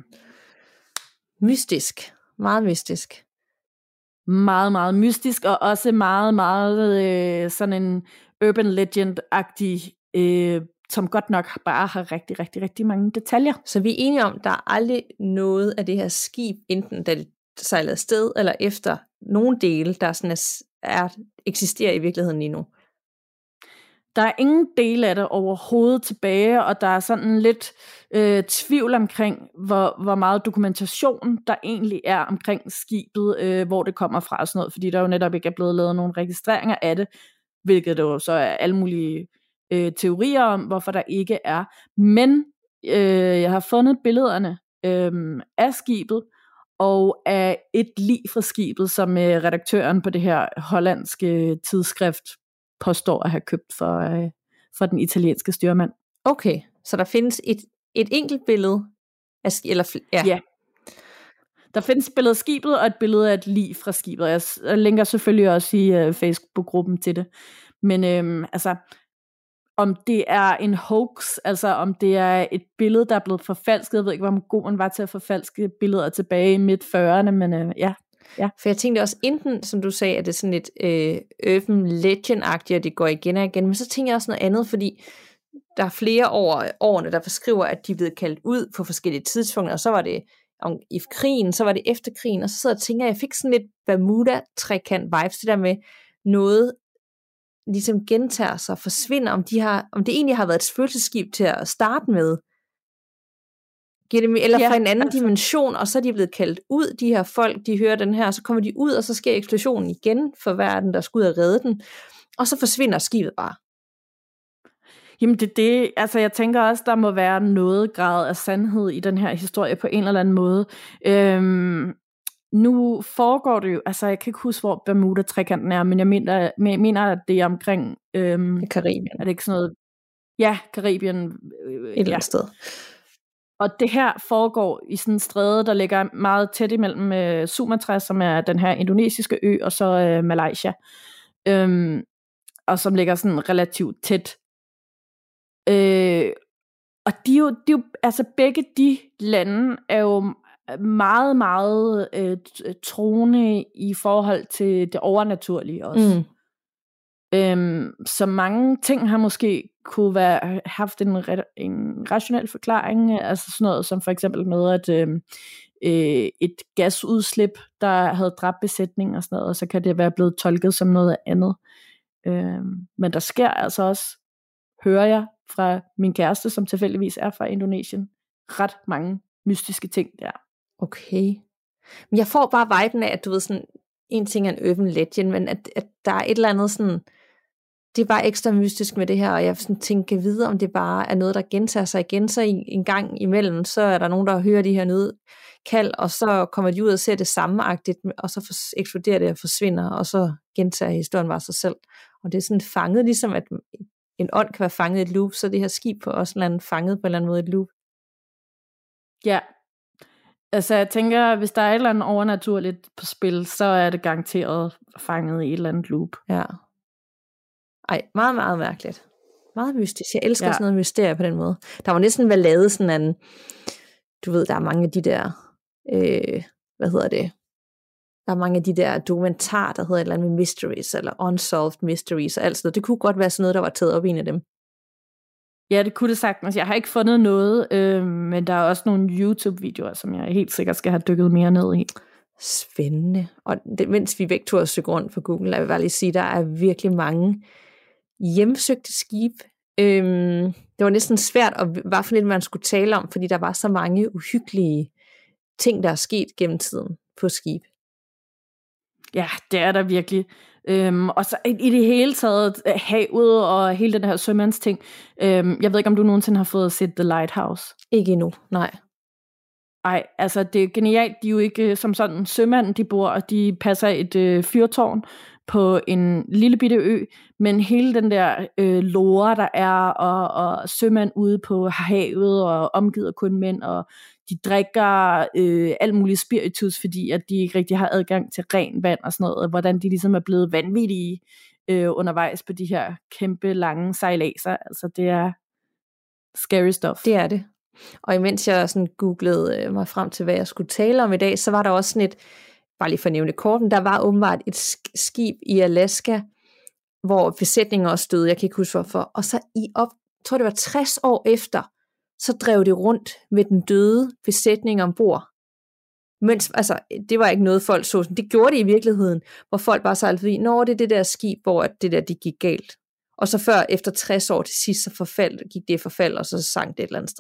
A: Mystisk. Meget mystisk.
B: Meget, meget mystisk, og også meget, meget øh, sådan en urban legend-agtig, øh, som godt nok bare har rigtig, rigtig, rigtig mange detaljer.
A: Så vi er enige om, der er aldrig noget af det her skib, enten da det sejlede afsted, eller efter nogle dele, der sådan er, er, eksisterer i virkeligheden lige nu.
B: Der er ingen del af det overhovedet tilbage, og der er sådan lidt øh, tvivl omkring, hvor, hvor meget dokumentation der egentlig er omkring skibet, øh, hvor det kommer fra og sådan noget, fordi der jo netop ikke er blevet lavet nogle registreringer af det, hvilket der jo så er alle mulige øh, teorier om, hvorfor der ikke er. Men øh, jeg har fundet billederne øh, af skibet, og af et lig fra skibet, som øh, redaktøren på det her hollandske tidsskrift påstår at have købt for, øh, for den italienske styrmand.
A: Okay, så der findes et, et enkelt billede af skibet, eller ja.
B: ja. Der findes et billede af skibet, og et billede af et lig fra skibet. Jeg, jeg linker selvfølgelig også i øh, Facebook-gruppen til det. Men øh, altså, om det er en hoax, altså om det er et billede, der er blevet forfalsket, jeg ved ikke, hvor god man var til at forfalske billeder tilbage i midt fyrrerne, men øh, ja. Ja.
A: For jeg tænkte også, enten, som du sagde, at det er sådan lidt øh, urban legend-agtigt, og det går igen og igen, men så tænker jeg også noget andet, fordi der er flere over årene, der beskriver, at de er blevet kaldt ud på forskellige tidspunkter, og så var det om, i krigen, så var det efter krigen, og så sidder jeg og tænker, jeg fik sådan lidt Bermuda-trekant-vibes, det der med noget, ligesom gentager sig, forsvinder, om, de har, om det egentlig har været et spøgelsesskib til at starte med, eller
B: ja,
A: fra en anden
B: altså.
A: dimension, og så er de blevet kaldt ud, de her folk, de hører den her, så kommer de ud, og så sker eksplosionen igen for verden, der skal ud og redde den, og så forsvinder skibet bare.
B: Jamen det det, altså jeg tænker også, der må være noget grad af sandhed i den her historie på en eller anden måde. Øhm, nu foregår det jo, altså jeg kan ikke huske, hvor Bermuda-trekanten er, men jeg mener, jeg mener at det er omkring øhm,
A: Karibien.
B: Er det ikke sådan noget? Ja, Karibien.
A: Øh, Et eller andet sted.
B: Og det her foregår i sådan en stræde, der ligger meget tæt imellem øh, Sumatra, som er den her indonesiske ø, og så øh, Malaysia. Øhm, og som ligger sådan relativt tæt. Øh, og de er, jo, de er jo, altså begge de lande er jo meget, meget øh, troende i forhold til det overnaturlige også. Mm. Øhm, så mange ting har måske kunne være haft en, en rationel forklaring, altså sådan noget som for eksempel med at øh, øh, et gasudslip, der havde dræbt besætningen og sådan noget, og så kan det være blevet tolket som noget andet. Øhm, men der sker altså også, hører jeg fra min kæreste, som tilfældigvis er fra Indonesien, ret mange mystiske ting der.
A: Okay. Men jeg får bare viben af, at du ved sådan, en ting er en urban legend, men at, at der er et eller andet sådan, det er bare ekstra mystisk med det her, og jeg sådan tænker videre, om det bare er noget, der gentager sig igen, så en, en gang imellem, så er der nogen, der hører de her nødkald, og så kommer de ud og ser det samme-agtigt, og så for, eksploderer det og forsvinder, og så gentager historien bare sig selv. Og det er sådan fanget, ligesom at en ånd kan være fanget i et loop, så det her skib på også en eller anden fanget på en eller anden måde i et loop.
B: Ja, altså jeg tænker, hvis der er et eller andet overnaturligt på spil, så er det garanteret fanget i et eller andet loop.
A: Ja. Ej, meget, meget mærkeligt. Meget mystisk. Jeg elsker ja. sådan noget mysterie på den måde. Der var næsten været lavet sådan en, du ved, der er mange af de der, øh, hvad hedder det? Der er mange af de der dokumentarer, der hedder et eller andet med mysteries, eller unsolved mysteries, og alt sådan noget. Det kunne godt være sådan noget, der var taget op i en af dem.
B: Ja, det kunne det sagtens. Jeg har ikke fundet noget, øh, men der er også nogle YouTube-videoer, som jeg helt sikkert skal have dykket mere ned i.
A: Spændende. Og det, mens vi begge to har søgt rundt på Google, jeg vil bare lige sige, der er virkelig mange hjemsøgte skib. Øhm, det var næsten svært, og hvad for lidt man skulle tale om, fordi der var så mange uhyggelige ting, der er sket gennem tiden på skib.
B: Ja, det er der virkelig. Øhm, og så i det hele taget havet og hele den her sømandsting. Øhm, jeg ved ikke, om du nogensinde har fået set The Lighthouse?
A: Ikke endnu, nej.
B: Ej, altså det er genialt. De er jo ikke som sådan sømand, de bor, og de passer et øh, fyrtårn på en lille bitte ø, men hele den der øh, lore, der er, og, og sømand ude på havet, og omgivet kun mænd, og de drikker øh, alt muligt spiritus, fordi at de ikke rigtig har adgang til ren vand og sådan noget, og hvordan de ligesom er blevet vanvittige øh, undervejs på de her kæmpe lange sejladser. Altså det er scary stuff.
A: Det er det. Og imens jeg sådan googlede øh, mig frem til, hvad jeg skulle tale om i dag, så var der også sådan et, bare lige for at nævne korten, der var åbenbart et skib i Alaska, hvor besætningen også døde, jeg kan ikke huske hvorfor, og så i op, jeg tror det var tres år efter, så drev det rundt med den døde besætning ombord. Mens, altså, det var ikke noget folk så, det gjorde det i virkeligheden, hvor folk bare sejlede forbi, nå, det er det der skib, hvor det der, det gik galt. Og så før, efter tres år til sidst, så forfald, gik det i forfald, og så sank det et eller andet sted.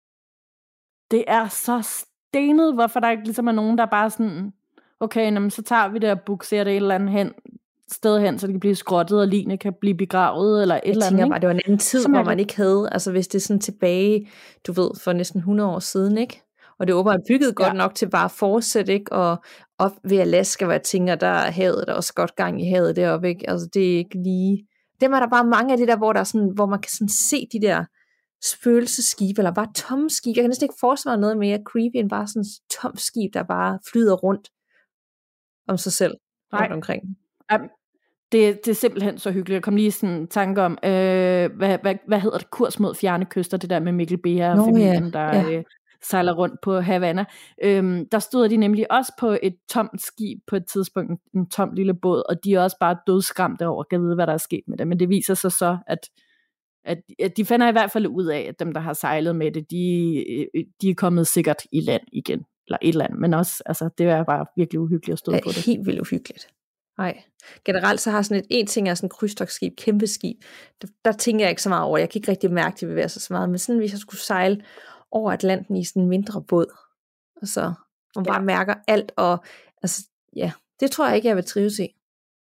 B: Det er så stenet, hvorfor der ikke ligesom er nogen, der bare sådan, okay, jamen, så tager vi det og bukserer det et eller andet hen, sted hen, så det kan blive skrottet, og ligene kan blive begravet, eller et
A: jeg
B: eller andet.
A: Jeg tænker bare, det var en anden tid,
B: som
A: hvor
B: det.
A: man ikke havde, altså hvis det er sådan tilbage, du ved, for næsten hundrede år siden, ikke? Og det var bare bygget godt ja. nok til bare at fortsætte, ikke? Og op ved Alaska, hvor jeg tænker, der er havet, der er også godt gang i havet deroppe, ikke? Altså det er ikke lige... Dem er der bare mange af de der, hvor, der er sådan, hvor man kan sådan se de der spøgelsesskibe, eller bare tomme skibe. Jeg kan næsten ikke forestille mig noget mere creepy, end bare sådan et tomt skib, der bare flyder rundt om sig selv,
B: Nej.
A: rundt omkring.
B: Ja, det, det er simpelthen så hyggeligt. Jeg kom lige sådan en tanke om, øh, hvad, hvad, hvad hedder det, Kurs mod fjerne kyster, det der med Mikkel Beha og familien, ja. der ja. øh, sejler rundt på Havana. Øhm, der stod de nemlig også på et tomt skib på et tidspunkt, en tom lille båd, og de er også bare dødskramte over, kan vide, hvad der er sket med det. Men det viser sig så, at At, at de finder i hvert fald ud af, at dem, der har sejlet med det, de, de er kommet sikkert i land igen. Eller et eller andet, men også, altså, det er bare virkelig uhyggeligt at stå på det.
A: Helt vildt uhyggeligt. Nej. Generelt så har sådan et, en ting er sådan et krydstogtskib, kæmpe skib, der, der tænker jeg ikke så meget over. Jeg kan ikke rigtig mærke, at det bevæger sig så meget, men sådan hvis jeg skulle sejle over Atlanten i sådan en mindre båd, og så man bare ja. mærker alt, og altså, ja, det tror jeg ikke, jeg vil trives i.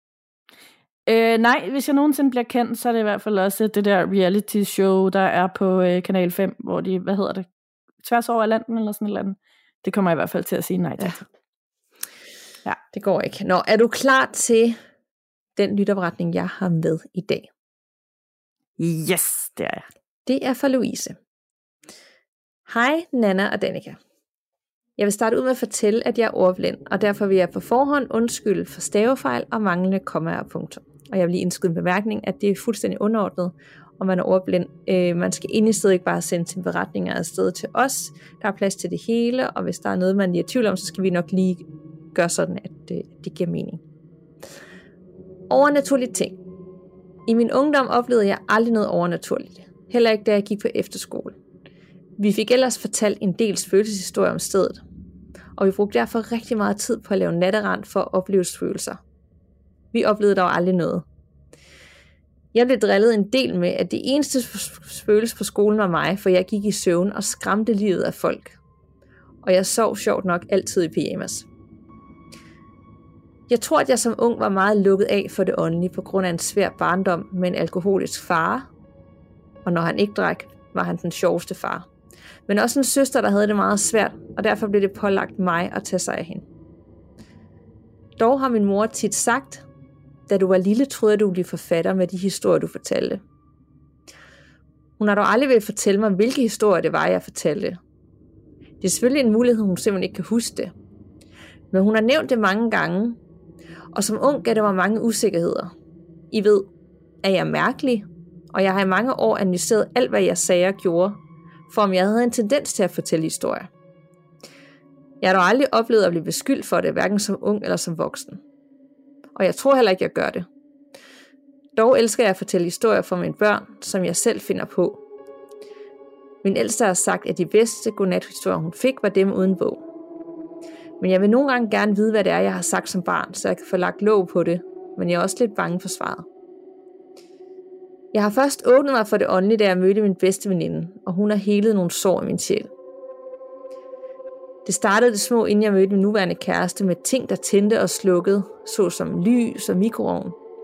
B: Øh, nej, hvis jeg nogensinde bliver kendt, så er det i hvert fald også det der reality show, der er på øh, Kanal fem, hvor de, hvad hedder det, tværs over Atlanten eller sådan et eller andet. Det kommer jeg i hvert fald til at sige nej til.
A: Ja, ja det går ikke. Nå, er du klar til den lytopretning, jeg har med i dag?
B: Yes, det er jeg.
A: Det er for Louise. Hej, Nana og Danika. Jeg vil starte ud med at fortælle, at jeg er ordblind, og derfor vil jeg på forhånd undskylde for stavefejl og manglende kommaer og punkter. Og jeg vil lige indskyde en bemærkning, at det er fuldstændig underordnet, om man er ordblind. Øh, man skal inde i stedet ikke bare sende sine beretninger afsted til os. Der er plads til det hele, og hvis der er noget, man er i tvivl om, så skal vi nok lige gøre sådan, at det, det giver mening. Overnaturlige ting. I min ungdom oplevede jeg aldrig noget overnaturligt. Heller ikke da jeg gik på efterskole. Vi fik ellers fortalt en del følelseshistorier om stedet, og vi brugte derfor rigtig meget tid på at lave natterand for at opleve følelser. Vi oplevede dog aldrig noget. Jeg blev drillet en del med, at det eneste følelse på skolen var mig, for jeg gik i søvn og skræmte livet af folk. Og jeg sov sjovt nok altid i pyjamas. Jeg tror, at jeg som ung var meget lukket af for det åndelige på grund af en svær barndom med en alkoholisk far, og når han ikke drak, var han den sjoveste far. Men også en søster, der havde det meget svært, og derfor blev det pålagt mig at tage sig af hende. Dog har min mor tit sagt, da du var lille, troede jeg, du ville blive forfatter med de historier, du fortalte. Hun har dog aldrig vil fortælle mig, hvilke historier det var, jeg fortalte. Det er selvfølgelig en mulighed, hun simpelthen ikke kan huske det. Men hun har nævnt det mange gange, og som ung gav det mig mange usikkerheder. I ved, at jeg er mærkelig, og jeg har i mange år analyseret alt, hvad jeg sagde og gjorde, for om jeg havde en tendens til at fortælle historier. Jeg har dog aldrig oplevet at blive beskyldt for det, hverken som ung eller som voksen. Og jeg tror heller ikke, jeg gør det. Dog elsker jeg at fortælle historier for mine børn, som jeg selv finder på. Min ældste har sagt, at de bedste godnathistorier, hun fik, var dem uden bog. Men jeg vil nogle gange gerne vide, hvad det er, jeg har sagt som barn, så jeg kan få lagt låg på det, men jeg er også lidt bange for svaret. Jeg har først åbnet mig for det åndelige, da jeg mødte min bedste veninde, og hun har helet nogle sår i min sjæl. Det startede det små, inden jeg mødte min nuværende kæreste, med ting, der tændte og slukkede, såsom lys og mikroovn,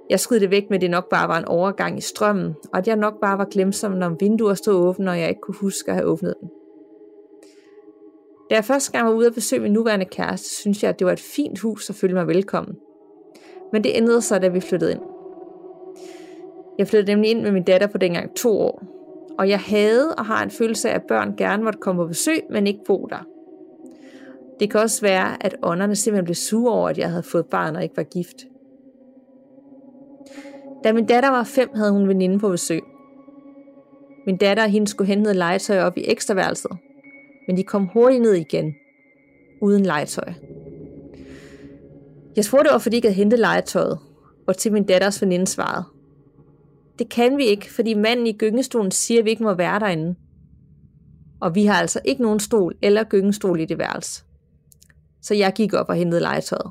A: Jeg skød det væk med, at det nok bare var en overgang i strømmen, og at jeg nok bare var glemsom, når vinduer stod åbne, og jeg ikke kunne huske at have åbnet dem. Da jeg første gang var ude at besøge min nuværende kæreste, synes jeg, at det var et fint hus og følte mig velkommen. Men det ændrede sig, da vi flyttede ind. Jeg flyttede nemlig ind med min datter på dengang to år, og jeg havde og har en følelse af, at børn gerne måtte komme på besøg, men ikke bo der. Det kan også være, at ånderne simpelthen blev sure over, at jeg havde fået barn og ikke var gift. Da min datter var fem, havde hun en veninde på besøg. Min datter og hende skulle hente noget legetøj op i ekstraværelset, men de kom hurtigt ned igen, uden legetøj. Jeg spurgte, hvorfor de ikke havde hentet legetøjet, og til min datters veninde svarede: det kan vi ikke, fordi manden i gyngestolen siger, at vi ikke må være derinde. Og vi har altså ikke nogen stol eller gyngestol i det værelse. Så jeg gik op og hentede legetøjet.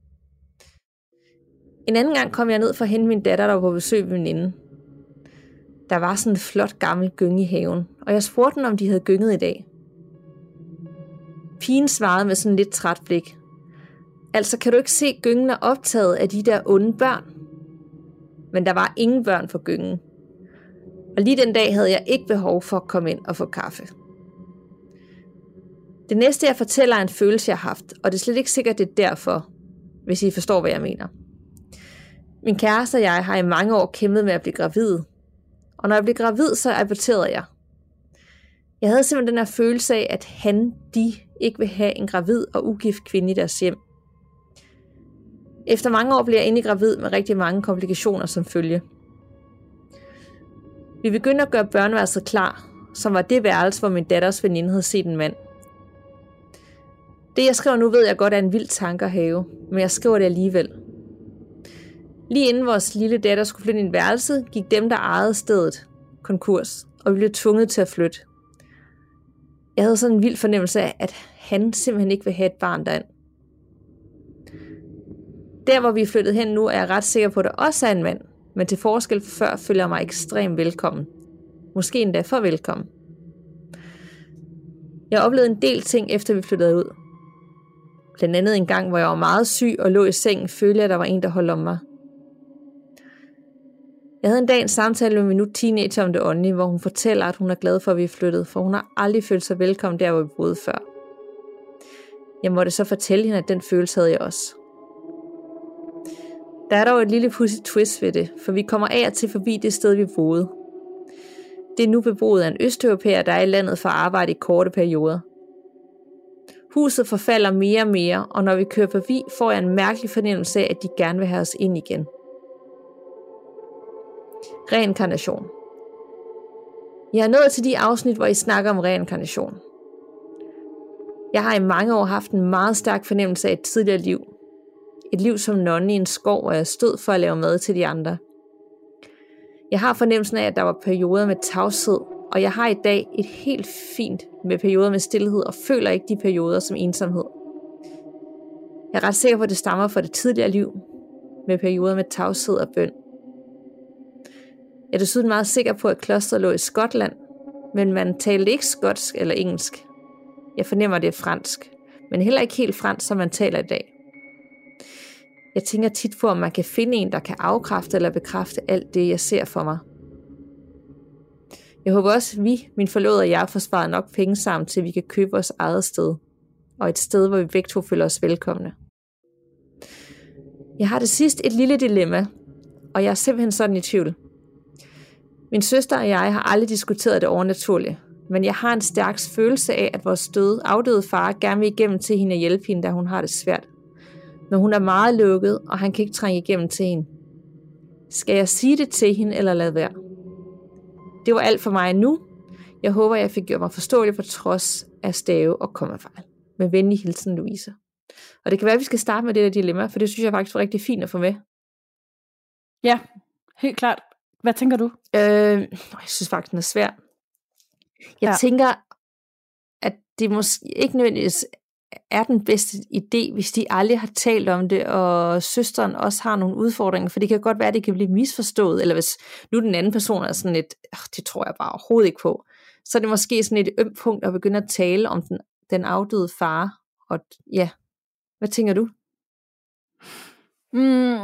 A: En anden gang kom jeg ned for at hente min datter, der var på besøg ved veninden. Der var sådan en flot gammel gynge i haven, og jeg spurgte dem, om de havde gynget i dag. Pigen svarede med sådan lidt træt blik: altså, kan du ikke se, gyngen er optaget af de der onde børn? Men der var ingen børn for gyngen. Og lige den dag havde jeg ikke behov for at komme ind og få kaffe. Det næste, jeg fortæller, er en følelse, jeg har haft, og det er slet ikke sikkert, det er derfor, hvis I forstår, hvad jeg mener. Min kæreste og jeg har i mange år kæmpet med at blive gravid. Og når jeg blev gravid, så aborterede jeg. Jeg havde simpelthen den her følelse af, at han, de, ikke vil have en gravid og ugift kvinde i deres hjem. Efter mange år blev jeg endelig gravid med rigtig mange komplikationer som følge. Vi begyndte at gøre børneværelset klar, som var det værelse, hvor min datters veninde havde set en mand. Det jeg skriver nu, ved jeg godt er en vild tanke at have, men jeg skriver det alligevel. Lige inden vores lille datter skulle flytte ind i værelset, gik dem, der ejede stedet, konkurs, og vi blev tvunget til at flytte. Jeg havde sådan en vild fornemmelse af, at han simpelthen ikke vil have et barn derind. Der, hvor vi er flyttet hen nu, er jeg ret sikker på, at der også er en mand, men til forskel fra før føler jeg mig ekstremt velkommen. Måske endda for velkommen. Jeg oplevede en del ting, efter vi flyttede ud. Blandt andet en gang, hvor jeg var meget syg og lå i sengen, følte jeg, at der var en, der holdt om mig. Jeg havde en dag en samtale med min nu teenager om det åndelige, hvor hun fortæller, at hun er glad for, at vi er flyttet, for hun har aldrig følt sig velkommen der, hvor vi boede før. Jeg måtte så fortælle hende, at den følelse havde jeg også. Der er dog et lille pudsigt twist ved det, for vi kommer af og til forbi det sted, vi boede. Det er nu beboet af en østeuropæer, der er i landet for at arbejde i korte perioder. Huset forfalder mere og mere, og når vi kører forbi, får jeg en mærkelig fornemmelse af, at de gerne vil have os ind igen. Reinkarnation. Jeg er nået til de afsnit, hvor I snakker om reinkarnation. Jeg har i mange år haft en meget stærk fornemmelse af et tidligere liv. Et liv som nonne i en skov, hvor jeg stod for at lave mad til de andre. Jeg har fornemmelsen af, at der var perioder med tavshed, og jeg har i dag et helt fint med perioder med stillhed, og føler ikke de perioder som ensomhed. Jeg er ret sikker på, at det stammer fra det tidligere liv, med perioder med tavshed og bøn. Jeg er desuden meget sikker på, at klosteret lå i Skotland, men man talte ikke skotsk eller engelsk. Jeg fornemmer, at det er fransk, men heller ikke helt fransk, som man taler i dag. Jeg tænker tit på, om man kan finde en, der kan afkræfte eller bekræfte alt det, jeg ser for mig. Jeg håber også, at vi, min forlovede og jeg, får sparet nok penge sammen, til vi kan købe vores eget sted. Og et sted, hvor vi begge to føler os velkomne. Jeg har det sidst et lille dilemma, og jeg er simpelthen sådan i tvivl. Min søster og jeg har aldrig diskuteret det overnaturlige, men jeg har en stærk følelse af, at vores døde, afdøde far gerne vil igennem til hende og hjælpe hende, da hun har det svært. Men hun er meget lukket, og han kan ikke trænge igennem til hende. Skal jeg sige det til hende, eller lade være? Det var alt for mig nu. Jeg håber, jeg fik gjort mig forståelig på trods af stave og kommafejl. Med venlig hilsen, Louise. Og det kan være, at vi skal starte med det der dilemma, for det synes jeg faktisk var rigtig fint at få med.
B: Ja, helt klart. Hvad tænker du?
A: Øh, jeg synes faktisk, den er svær. Jeg ja. tænker, at det måske ikke nødvendigvis er den bedste idé, hvis de aldrig har talt om det, og søsteren også har nogle udfordringer, for det kan godt være, at det kan blive misforstået, eller hvis nu den anden person er sådan et, det tror jeg bare overhovedet ikke på, så er det måske sådan et ømt punkt at begynde at tale om den, den afdøde far, og ja, hvad tænker du?
B: Mm,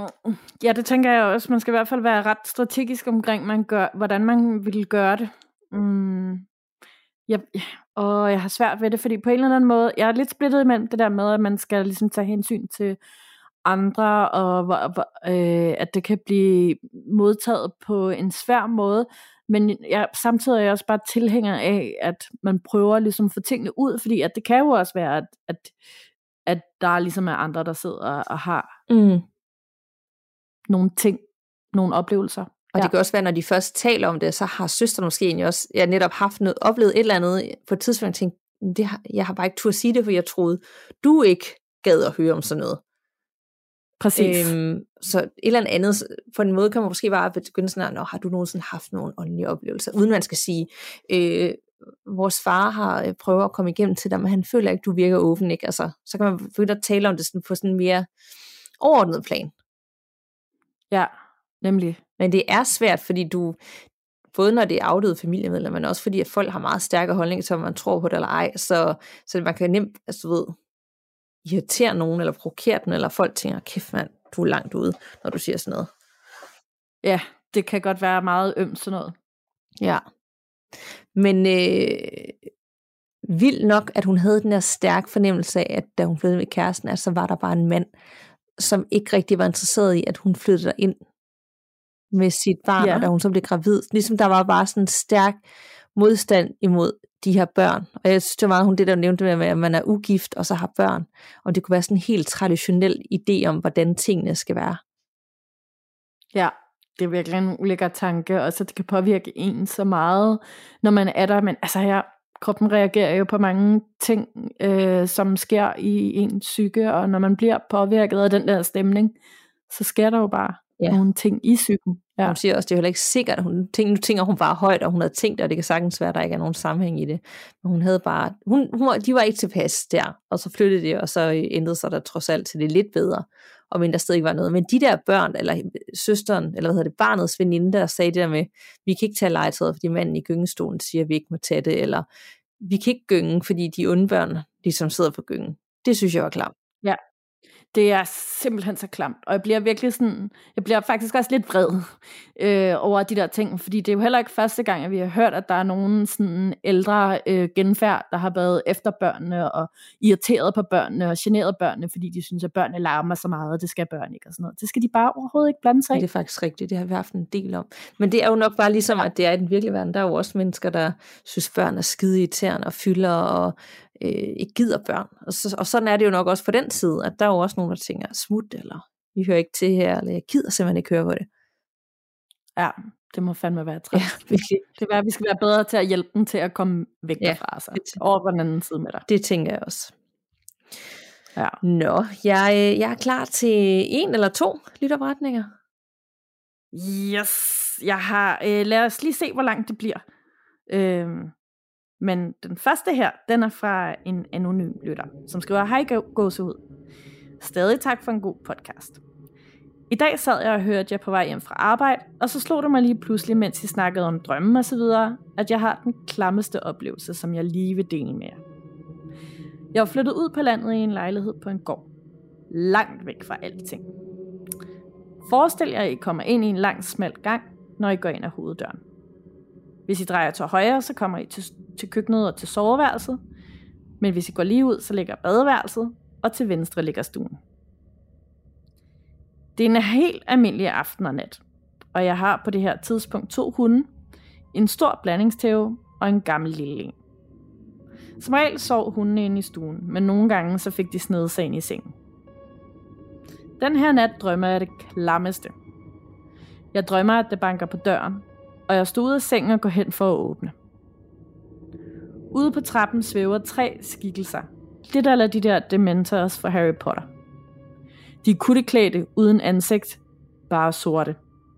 B: ja, det tænker jeg også. Man skal i hvert fald være ret strategisk omkring, man gør, hvordan man vil gøre det. Mm. Jeg, og jeg har svært ved det, fordi på en eller anden måde, jeg er lidt splittet imellem det der med, at man skal ligesom tage hensyn til andre, og øh, at det kan blive modtaget på en svær måde. Men jeg, samtidig er jeg også bare tilhænger af, at man prøver ligesom at få tingene ud, fordi at det kan jo også være, at, at, at der ligesom er andre, der sidder og har mm. nogle ting, nogle oplevelser.
A: Og ja. Det kan også være, når de først taler om det, så har søsteren måske egentlig også, jeg netop haft noget, oplevet et eller andet på et tidspunkt, og tænkte, det har, jeg har bare ikke turde sige det, for jeg troede, du ikke gad at høre om sådan noget.
B: Præcis.
A: Øhm, så et eller andet, på en måde kan man måske bare begynde sådan, at har du nogensinde haft nogle åndelige oplevelser, uden man skal sige, øh, vores far har prøvet at komme igennem til dig, men han føler ikke, du virker åben, ikke? Altså, så kan man begynde at tale om det sådan på sådan en mere overordnet plan.
B: Ja, nemlig.
A: Men det er svært, fordi du, både når det er afdøde familiemedlemmer, men også fordi, at folk har meget stærke holdninger til, om man tror på det eller ej, så, så man kan nemt, altså du ved, irritere nogen, eller provokere den, eller folk tænker, kæft mand, du er langt ude, når du siger sådan noget.
B: Ja, det kan godt være meget ømt sådan noget.
A: Ja. Men øh, vildt nok, at hun havde den her stærke fornemmelse af, at da hun flyttede med kæresten, at så var der bare en mand, som ikke rigtig var interesseret i, at hun flyttede ind med sit barn, ja. Og da hun så blev gravid. Ligesom der var bare sådan en stærk modstand imod de her børn. Og jeg synes, det var meget, hun det der nævnte med, at man er ugift, og så har børn. Og det kunne være sådan en helt traditionel idé om, hvordan tingene skal være.
B: Ja, det er virkelig en ulækker tanke, og så det kan påvirke en så meget, når man er der. Men altså, ja, kroppen reagerer jo på mange ting, øh, som sker i ens psyke, og når man bliver påvirket af den der stemning, så sker der jo bare ja. nogle ting i psyken. Ja.
A: Hun siger også, det er heller ikke sikkert, at hun tænker, nu tænker hun bare højt, og hun havde tænkt, og det kan sagtens være, at der ikke er nogen sammenhæng i det. Men hun havde bare, hun, hun, de var ikke tilpas der, og så flyttede det, og så ændrede sig der trods alt til det lidt bedre, og men der stadig ikke var noget. Men de der børn, eller søsteren, eller hvad hedder det, barnets veninde, der sagde det der med, vi kan ikke tage legetøjet, fordi manden i gyngestolen siger, at vi ikke må tage det, eller vi kan ikke gynge, fordi de onde børn, de som sidder på gyngen. Det synes jeg var klart.
B: Ja. Det er simpelthen så klamt, og jeg bliver virkelig sådan, jeg bliver faktisk også lidt vred øh, over de der ting, fordi det er jo heller ikke første gang, at vi har hørt, at der er nogen sådan ældre øh, genfærd, der har været efter børnene, og irriteret på børnene, og generet børnene, fordi de synes, at børnene larmer så meget, og det skal børn ikke, og sådan noget. Det skal de bare overhovedet ikke blande sig i.
A: Det er faktisk rigtigt, det har vi haft en del om. Men det er jo nok bare ligesom, at det er i den virkelige verden. Der er jo også mennesker, der synes, børn er skide irriterende og fylder, og Øh, ikke gider børn. Og, så, og sådan er det jo nok også på den side, at der er jo også nogen, der tænker, smut, eller vi hører ikke til her, eller jeg gider simpelthen ikke høre på det.
B: Ja, det må fandme være træt. Ja, det er, at vi skal være bedre til at hjælpe dem til at komme væk ja, derfra sig. Over på den anden side med dig.
A: Det tænker jeg også. Ja. Nå, jeg, jeg er klar til en eller to lytopretninger.
B: Yes, jeg har, øh, lad os lige se, hvor langt det bliver. Øh, Men den første her, den er fra en anonym lytter, som skriver, hej gåsehud. Stadig tak for en god podcast. I dag sad jeg og hørte jer på vej hjem fra arbejde, og så slog det mig lige pludselig, mens I snakkede om drømme og så videre, at jeg har den klammeste oplevelse, som jeg lige vil dele med jer. Jeg var flyttet ud på landet i en lejlighed på en gård. Langt væk fra alting. Forestil jer, at I kommer ind i en lang, smal gang, når I går ind ad hoveddøren. Hvis I drejer til højre, så kommer I til, til køkkenet og til soveværelset. Men hvis I går lige ud, så ligger badeværelset, og til venstre ligger stuen. Det er en helt almindelig aften og nat, og jeg har på det her tidspunkt to hunde, en stor blandingstæve og en gammel lille en. Som regel sov hundene inde i stuen, men nogle gange så fik de snedet sig ind i sengen. Den her nat drømmer jeg det klammeste. Jeg drømmer, at det banker på døren, og jeg stod ud af sengen og går hen for at åbne. Ude på trappen svæver tre skikkelser. Lidt eller de der Dementors fra Harry Potter. De er kutteklædte uden ansigt, bare sorte.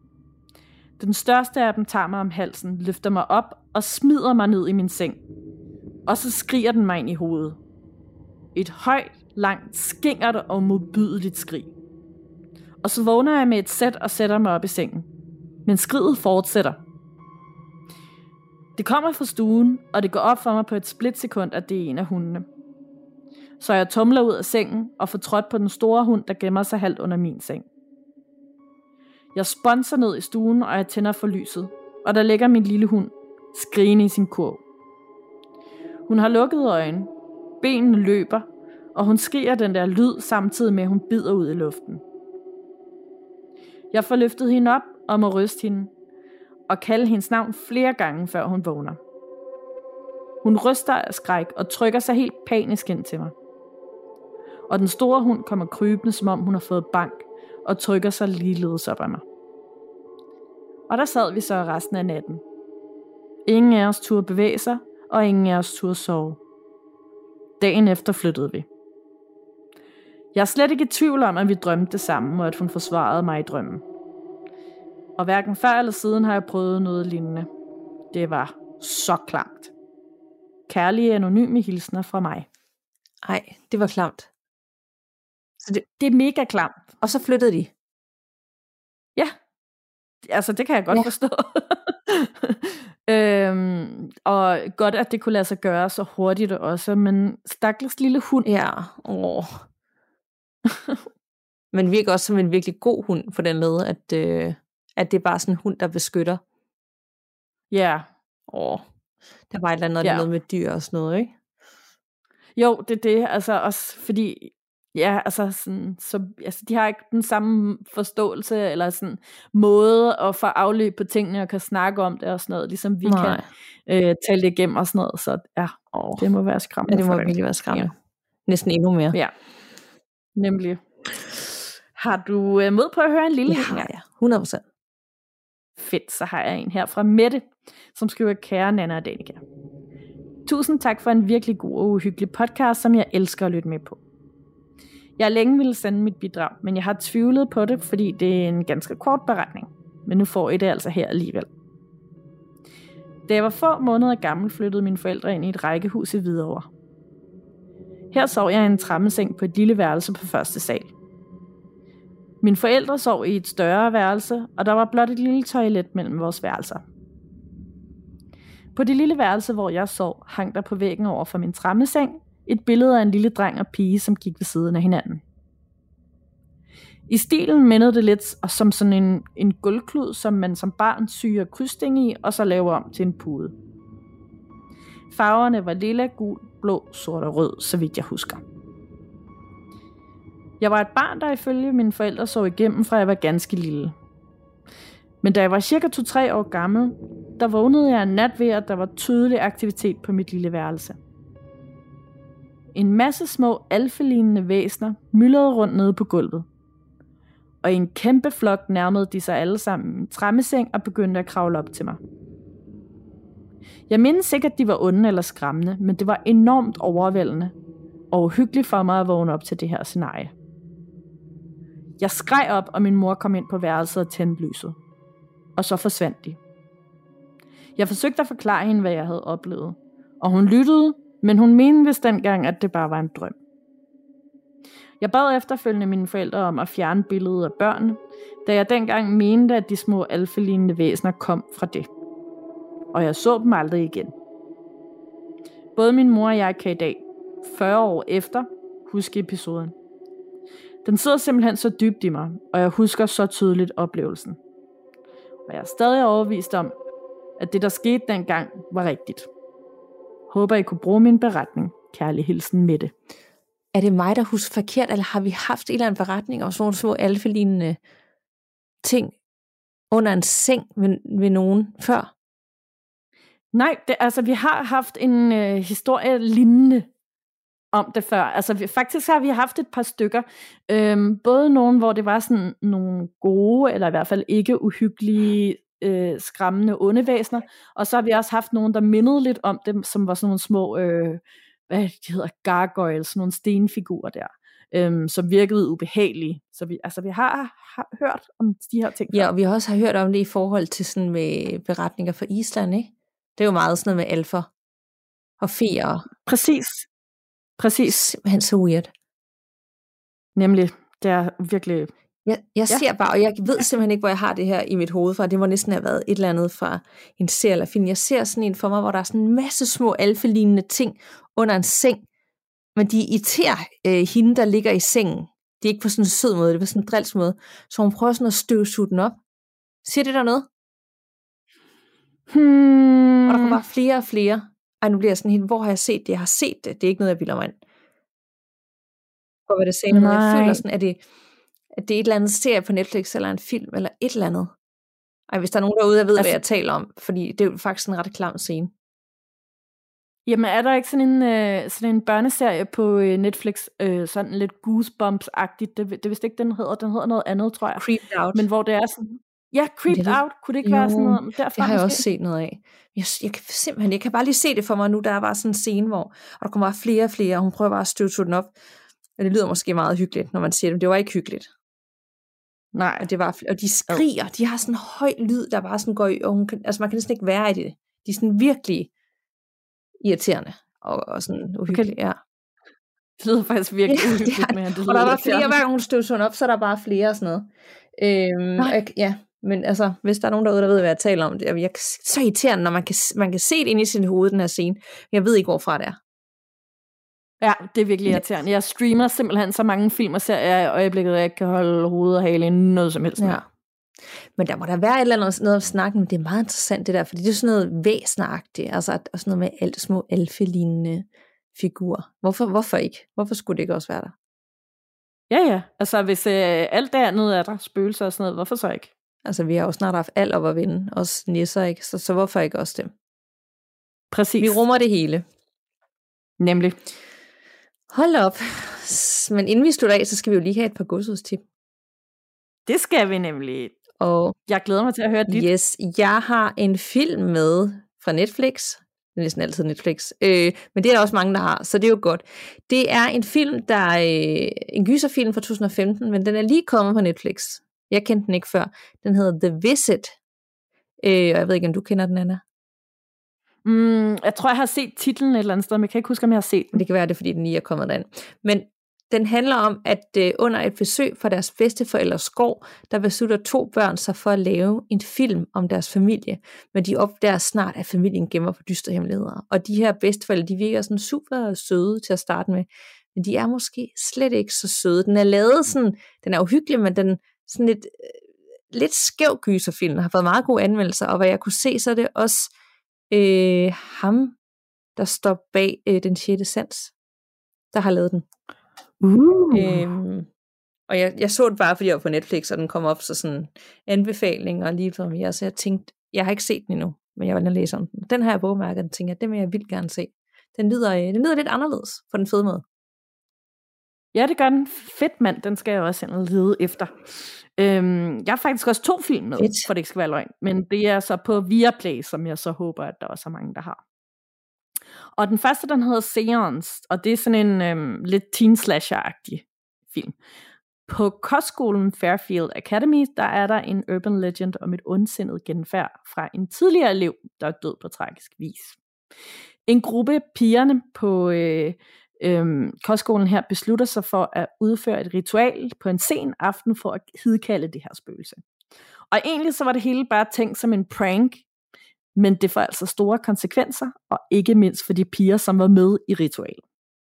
B: Den største af dem tager mig om halsen, løfter mig op og smider mig ned i min seng. Og så skriger den mig ind i hovedet. Et højt, langt, skingert og modbydeligt skrig. Og så vågner jeg med et sæt og sætter mig op i sengen. Men skriget fortsætter. Det kommer fra stuen, og det går op for mig på et splitsekund, at det er en af hundene. Så jeg tumler ud af sengen og får trådt på den store hund, der gemmer sig halvt under min seng. Jeg sponser ned i stuen, og jeg tænder for lyset, og der ligger min lille hund skrigende i sin kurv. Hun har lukket øjne, benene løber, og hun skriger den der lyd, samtidig med at hun bider ud i luften. Jeg får løftet hende op og må ryste hende, og kalde hendes navn flere gange, før hun vågner. Hun ryster af skræk og trykker sig helt panisk ind til mig. Og den store hund kommer krybende, som om hun har fået bank, og trykker sig ligeledes op af mig. Og der sad vi så resten af natten. Ingen af os turde bevæge sig, og ingen af os turde sove. Dagen efter flyttede vi. Jeg er slet ikke i tvivl om, at vi drømte det samme, og at hun forsvarede mig i drømmen. Og hverken før eller siden har jeg prøvet noget lignende. Det var så klamt. Kærlige anonyme hilsner fra mig.
A: Ej, det var klamt.
B: Så det, det er mega klamt.
A: Og så flyttede de?
B: Ja, altså det kan jeg godt ja. forstå. øhm, og godt, at det kunne lade sig gøre så hurtigt også, men stakkels lille hund.
A: Ja, åh. Men virker også som en virkelig god hund på den led, at, øh, at det er bare sådan en hund, der beskytter.
B: Ja.
A: Åh, der var et eller andet,
B: ja.
A: noget med dyr og sådan noget, ikke?
B: Jo, det er det, altså også fordi, ja, altså, sådan, så, altså de har ikke den samme forståelse, eller sådan måde at få afløb på tingene, og kan snakke om det og sådan noget, ligesom vi Nej. kan øh, tale det igennem og sådan noget, så ja, oh. det må være skræmmende.
A: Ja, det må
B: for
A: virkelig
B: dem.
A: være skræmmende. Ja. Næsten endnu mere.
B: Ja, nemlig. Har du øh, mod på at høre en lille?
A: Ja, har jeg. hundrede procent.
B: Fedt, så har jeg en her fra Mette, som skriver: Kære Nanna og Danika. Tusind tak for en virkelig god og uhyggelig podcast, som jeg elsker at lytte med på. Jeg har længe ville sende mit bidrag, men jeg har tvivlet på det, fordi det er en ganske kort beretning. Men nu får I det altså her alligevel. Da jeg var få måneder gammel, flyttede mine forældre ind i et rækkehus i Hvidovre. Her sov jeg i en trammeseng på et lille værelse på første sal. Mine forældre sov i et større værelse, og der var blot et lille toilet mellem vores værelser. På det lille værelse, hvor jeg sov, hang der på væggen over for min trammeseng et billede af en lille dreng og pige, som gik ved siden af hinanden. I stilen mindede det lidt som sådan en, en gulvklud, som man som barn syr krydsting i, og så laver om til en pude. Farverne var lilla, gul, blå, sort og rød, så vidt jeg husker. Jeg var et barn, der ifølge mine forældre sov igennem, fra jeg var ganske lille. Men da jeg var cirka to til tre år gammel, der vågnede jeg en nat ved, at der var tydelig aktivitet på mit lille værelse. En masse små alfelignende væsner myldrede rundt nede på gulvet. Og i en kæmpe flok nærmede de sig alle sammen i en trammeseng og begyndte at kravle op til mig. Jeg mindes sikkert, at de var onde eller skræmmende, men det var enormt overvældende og uhyggeligt for mig at vågne op til det her scenarie. Jeg skreg op, og min mor kom ind på værelset og tændte lyset. Og så forsvandt de. Jeg forsøgte at forklare hende, hvad jeg havde oplevet, og hun lyttede, men hun mente vist dengang, at det bare var en drøm. Jeg bad efterfølgende mine forældre om at fjerne billedet af børnene, da jeg dengang mente, at de små alfelignende væsener kom fra det. Og jeg så dem aldrig igen. Både min mor og jeg kan i dag, fyrre år efter, huske episoden. Den sidder simpelthen så dybt i mig, og jeg husker så tydeligt oplevelsen. Og jeg er stadig overbevist om, at det der skete dengang var rigtigt. Håber I kunne bruge min beretning. Kærlig hilsen, Mette.
A: Er det mig, der husker forkert, eller har vi haft en eller anden beretning om sådan nogle små alfelignende ting under en seng ved, ved nogen før?
B: Nej, det, altså vi har haft en øh, historie lignende om det før. Altså vi, faktisk har vi haft et par stykker. Øhm, både nogle, hvor det var sådan nogle gode, eller i hvert fald ikke uhyggelige, øh, skræmmende onde væsener. Og så har vi også haft nogle, der mindede lidt om dem, som var sådan nogle små, øh, hvad de hedder, gargoyles, sådan nogle stenfigurer der, øhm, som virkede ubehagelige. Så vi, altså, vi har, har hørt om de her ting.
A: Ja, og vi har også hørt om det i forhold til sådan med beretninger fra Island, ikke? Det er jo meget sådan noget med alfer og feer.
B: Præcis. Præcis.
A: Simpelthen så weird.
B: Nemlig, det er virkelig...
A: Jeg, jeg ser ja. bare, og jeg ved simpelthen ikke, hvor jeg har det her i mit hoved fra. Det må næsten have været et eller andet fra en serie eller film. Jeg ser sådan en for mig, hvor der er sådan en masse små alfelignende ting under en seng. Men de irriterer øh, hende, der ligger i sengen. Det er ikke på sådan en sød måde, det er på sådan en drils måde. Så hun prøver sådan at støvsuge den op. Siger det der noget?
B: Hmm.
A: Og der kommer bare flere og flere. Ej, nu bliver jeg sådan helt, hvor har jeg set det? Jeg har set det. Det er ikke noget, jeg bilder mig ind. For hvad det sagde noget. Jeg føler sådan, at det, at det er et eller andet serie på Netflix, eller en film, eller et eller andet. Ej, hvis der er nogen derude, der ved, altså, hvad jeg taler om. Fordi det er jo faktisk en ret klam scene.
B: Jamen, er der ikke sådan en, øh, sådan en børneserie på øh, Netflix, øh, sådan lidt Goosebumps-agtigt? Det, det er vist ikke, den hedder. Den hedder noget andet, tror jeg.
A: Creeped Out.
B: Men hvor det er sådan... Ja, Creeped
A: det,
B: Out. Kunne det ikke
A: jo,
B: være sådan noget derfra?
A: Det har jeg
B: måske?
A: også set noget af. Jeg, jeg kan simpelthen, jeg kan bare lige se det for mig nu. Der er bare sådan en scene, hvor og der kommer bare flere og flere, og hun prøver bare at støvsuge den op. Og det lyder måske meget hyggeligt, når man siger det. Det var ikke hyggeligt.
B: Nej.
A: Og, det var, og de skriger. Oh. De har sådan en høj lyd, der bare sådan går i. Og hun kan, altså man kan næsten ikke være i det. De er sådan virkelig irriterende. Og, og sådan uhyggelige, okay. Ja.
B: Det lyder faktisk virkelig
A: ja,
B: uhyggeligt. Men det
A: og der var flere, hver gang hun støvsuger op, så er der bare flere og sådan noget. Øhm, og, ja, men altså, hvis der er nogen derude, der ved, hvad jeg taler om, det er jeg, så irriterende, når man kan, man kan se det inde i sin hoved, den her scene. Jeg ved ikke, hvorfra det er.
B: Ja, det er virkelig irriterende. Jeg streamer simpelthen så mange film og serier i øjeblikket, at jeg ikke kan holde hovedet og hale inden noget som helst.
A: Ja. Men der må der være et eller andet noget at snakke, men det er meget interessant det der, fordi det er sådan noget væsneragtigt, altså og sådan noget med alt små alfelignende figurer. Hvorfor, hvorfor ikke? Hvorfor skulle det ikke også være der?
B: Ja, ja. Altså, hvis øh, alt det andet er der, spøgelser og sådan noget, hvorfor så ikke?
A: Altså, vi har jo snart haft alt op at vinde, også nisser, ikke? Så, så hvorfor ikke også dem?
B: Præcis.
A: Vi rummer det hele.
B: Nemlig.
A: Hold op. Men inden vi slutter af, så skal vi jo lige have et par godsudstip. Det
B: skal vi nemlig.
A: Og
B: jeg glæder mig til at høre dit.
A: Yes, jeg har en film med fra Netflix. Det er næsten altid Netflix. Øh, men det er der også mange, der har, så det er jo godt. Det er en film, der er øh, en gyserfilm fra to tusind og femten, men den er lige kommet på Netflix. Jeg kendte den ikke før. Den hedder The Visit. Øh, og jeg ved ikke, om du kender den, Anna?
B: Mm, jeg tror, jeg har set titlen et eller andet sted, men jeg kan ikke huske, om jeg har set den.
A: Det kan være det, fordi den lige er kommet derind. Men den handler om, at øh, under et besøg fra deres bedsteforældres gård, der beslutter to børn sig for at lave en film om deres familie, men de opdager snart, at familien gemmer på dystre hemmeligheder. Og de her bedsteforældre, de virker sådan super søde til at starte med, men de er måske slet ikke så søde. Den er lavet sådan, den er uhyggelig, men den sådan lidt, øh, lidt skæv gyserfilm, har fået meget gode anmeldelser, og hvad jeg kunne se, så er det også øh, ham, der står bag øh, Den sjette sans, der har lavet den.
B: Uh.
A: Øhm, og jeg, jeg så den bare, fordi jeg var på Netflix, og den kom op så sådan anbefaling og lige for mig, så jeg tænkte, jeg har ikke set den endnu, men jeg vil læse om den. Den har jeg bogmærket, og tænker, den vil jeg vildt gerne se. Den lyder, den lyder lidt anderledes på den fede måde.
B: Ja, det gør den. Fedt mand, den skal jeg også ind og lede efter. Øhm, jeg har faktisk også to film med, Fedt. For det ikke skal være løgn, men det er så på Viaplay, som jeg så håber, at der også er mange, der har. Og den første, den hedder Seance, og det er sådan en øhm, lidt teen slasher-agtig film. På kostskolen Fairfield Academy, der er der en urban legend om et ondsindet genfærd fra en tidligere elev, der er død på tragisk vis. En gruppe pigerne på øh, øh, kostskolen her beslutter sig for at udføre et ritual på en sen aften for at hidkalde det her spøgelse. Og egentlig så var det hele bare tænkt som en prank, men det får altså store konsekvenser, og ikke mindst for de piger, som var med i ritualet.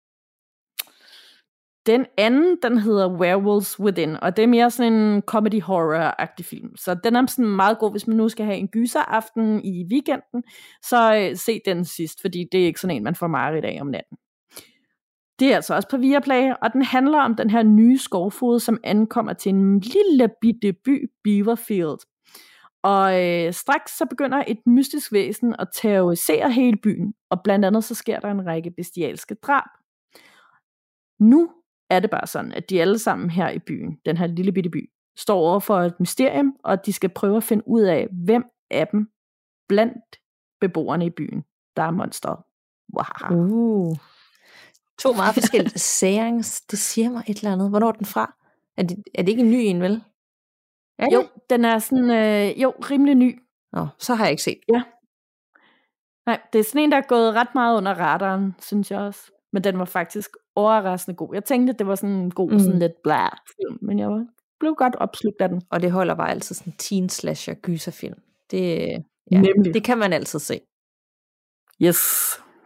B: Den anden, den hedder Werewolves Within, og det er mere sådan en comedy-horror-agtig film. Så den er sådan meget god, hvis man nu skal have en gyseraften i weekenden, så øh, se den sidst, fordi det er ikke sådan en, man får mareridt af om natten. Det er altså også på Viaplay, og den handler om den her nye skovfoged, som ankommer til en lille bitte by, Beaverfield. Og øh, straks så begynder et mystisk væsen at terrorisere hele byen, og blandt andet så sker der en række bestialske drab. Nu er det bare sådan, at de alle sammen her i byen, den her lille bitte by, står over for et mysterium, og de skal prøve at finde ud af, hvem af dem blandt beboerne i byen, der er monstret. Wow.
A: Uh. To meget forskellige seances, det siger mig et eller andet. Hvornår er den fra? Er det, er det ikke en ny en, vel?
B: Er jo, den er sådan, øh, jo, rimelig ny.
A: Nå, så har jeg ikke set.
B: Ja. Nej, det er sådan en, der er gået ret meget under radaren, synes jeg også. Men den var faktisk overraskende god. Jeg tænkte, at det var sådan en god, mm. sådan lidt blæh film, men jeg var, blev godt opslugt af den.
A: Og det holder bare altid sådan en teen slasher gyserfilm. Det, ja, det kan man altid se.
B: Yes,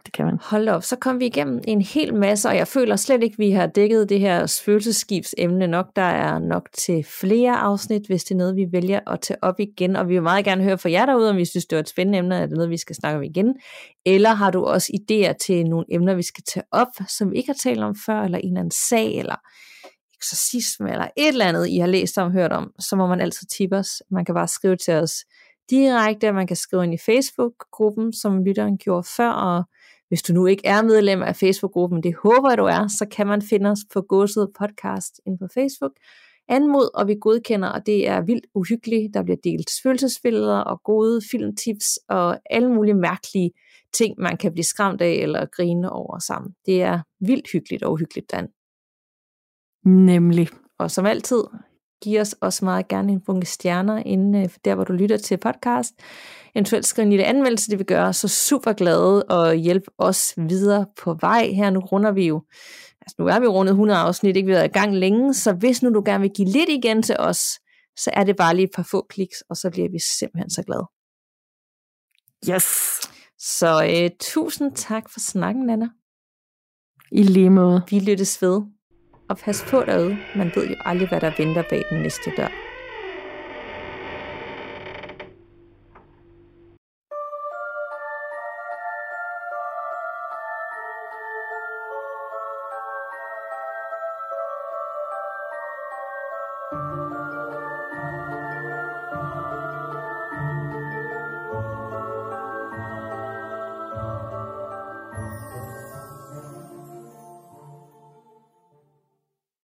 B: det kan man.
A: Hold op, så kom vi igennem en hel masse, og jeg føler slet ikke, at vi har dækket det her følelsesskibsemne nok. Der er nok til flere afsnit, hvis det er noget, vi vælger at tage op igen, og vi vil meget gerne høre fra jer derude, om vi synes, det var et spændende emne, er det noget, vi skal snakke om igen, eller har du også idéer til nogle emner, vi skal tage op, som vi ikke har talt om før, eller en eller anden sag, eller eksorcisme, eller et eller andet, I har læst om, hørt om, så må man altid tippe os. Man kan bare skrive til os direkte, og man kan skrive ind i Facebook-gruppen, som lytteren gjorde før, og hvis du nu ikke er medlem af Facebook-gruppen, det håber jeg, du er, så kan man finde os på Gåsehud Podcast inde på Facebook. Anmod, og vi godkender, og det er vildt uhyggeligt. Der bliver delt følelsesbilleder og gode filmtips og alle mulige mærkelige ting, man kan blive skræmt af eller grine over sammen. Det er vildt hyggeligt og uhyggeligt, Dan.
B: Nemlig.
A: Og som altid, giv os også meget gerne en bunke stjerner inde der, hvor du lytter til podcast. Eventuelt skriv en lille anmeldelse, det vil gøre os så super glade og hjælpe os videre på vej. Her nu runder vi jo, altså nu er vi rundet hundrede afsnit, ikke vi har været i gang længe, så hvis nu du gerne vil give lidt igen til os, så er det bare lige et par få kliks, og så bliver vi simpelthen så glade.
B: Yes.
A: Så øh, tusind tak for snakken, Anna.
B: I lige måde.
A: Vi lyttes ved. Og pas på derude, man ved jo aldrig, hvad der venter bag den næste dør.
C: Thank you.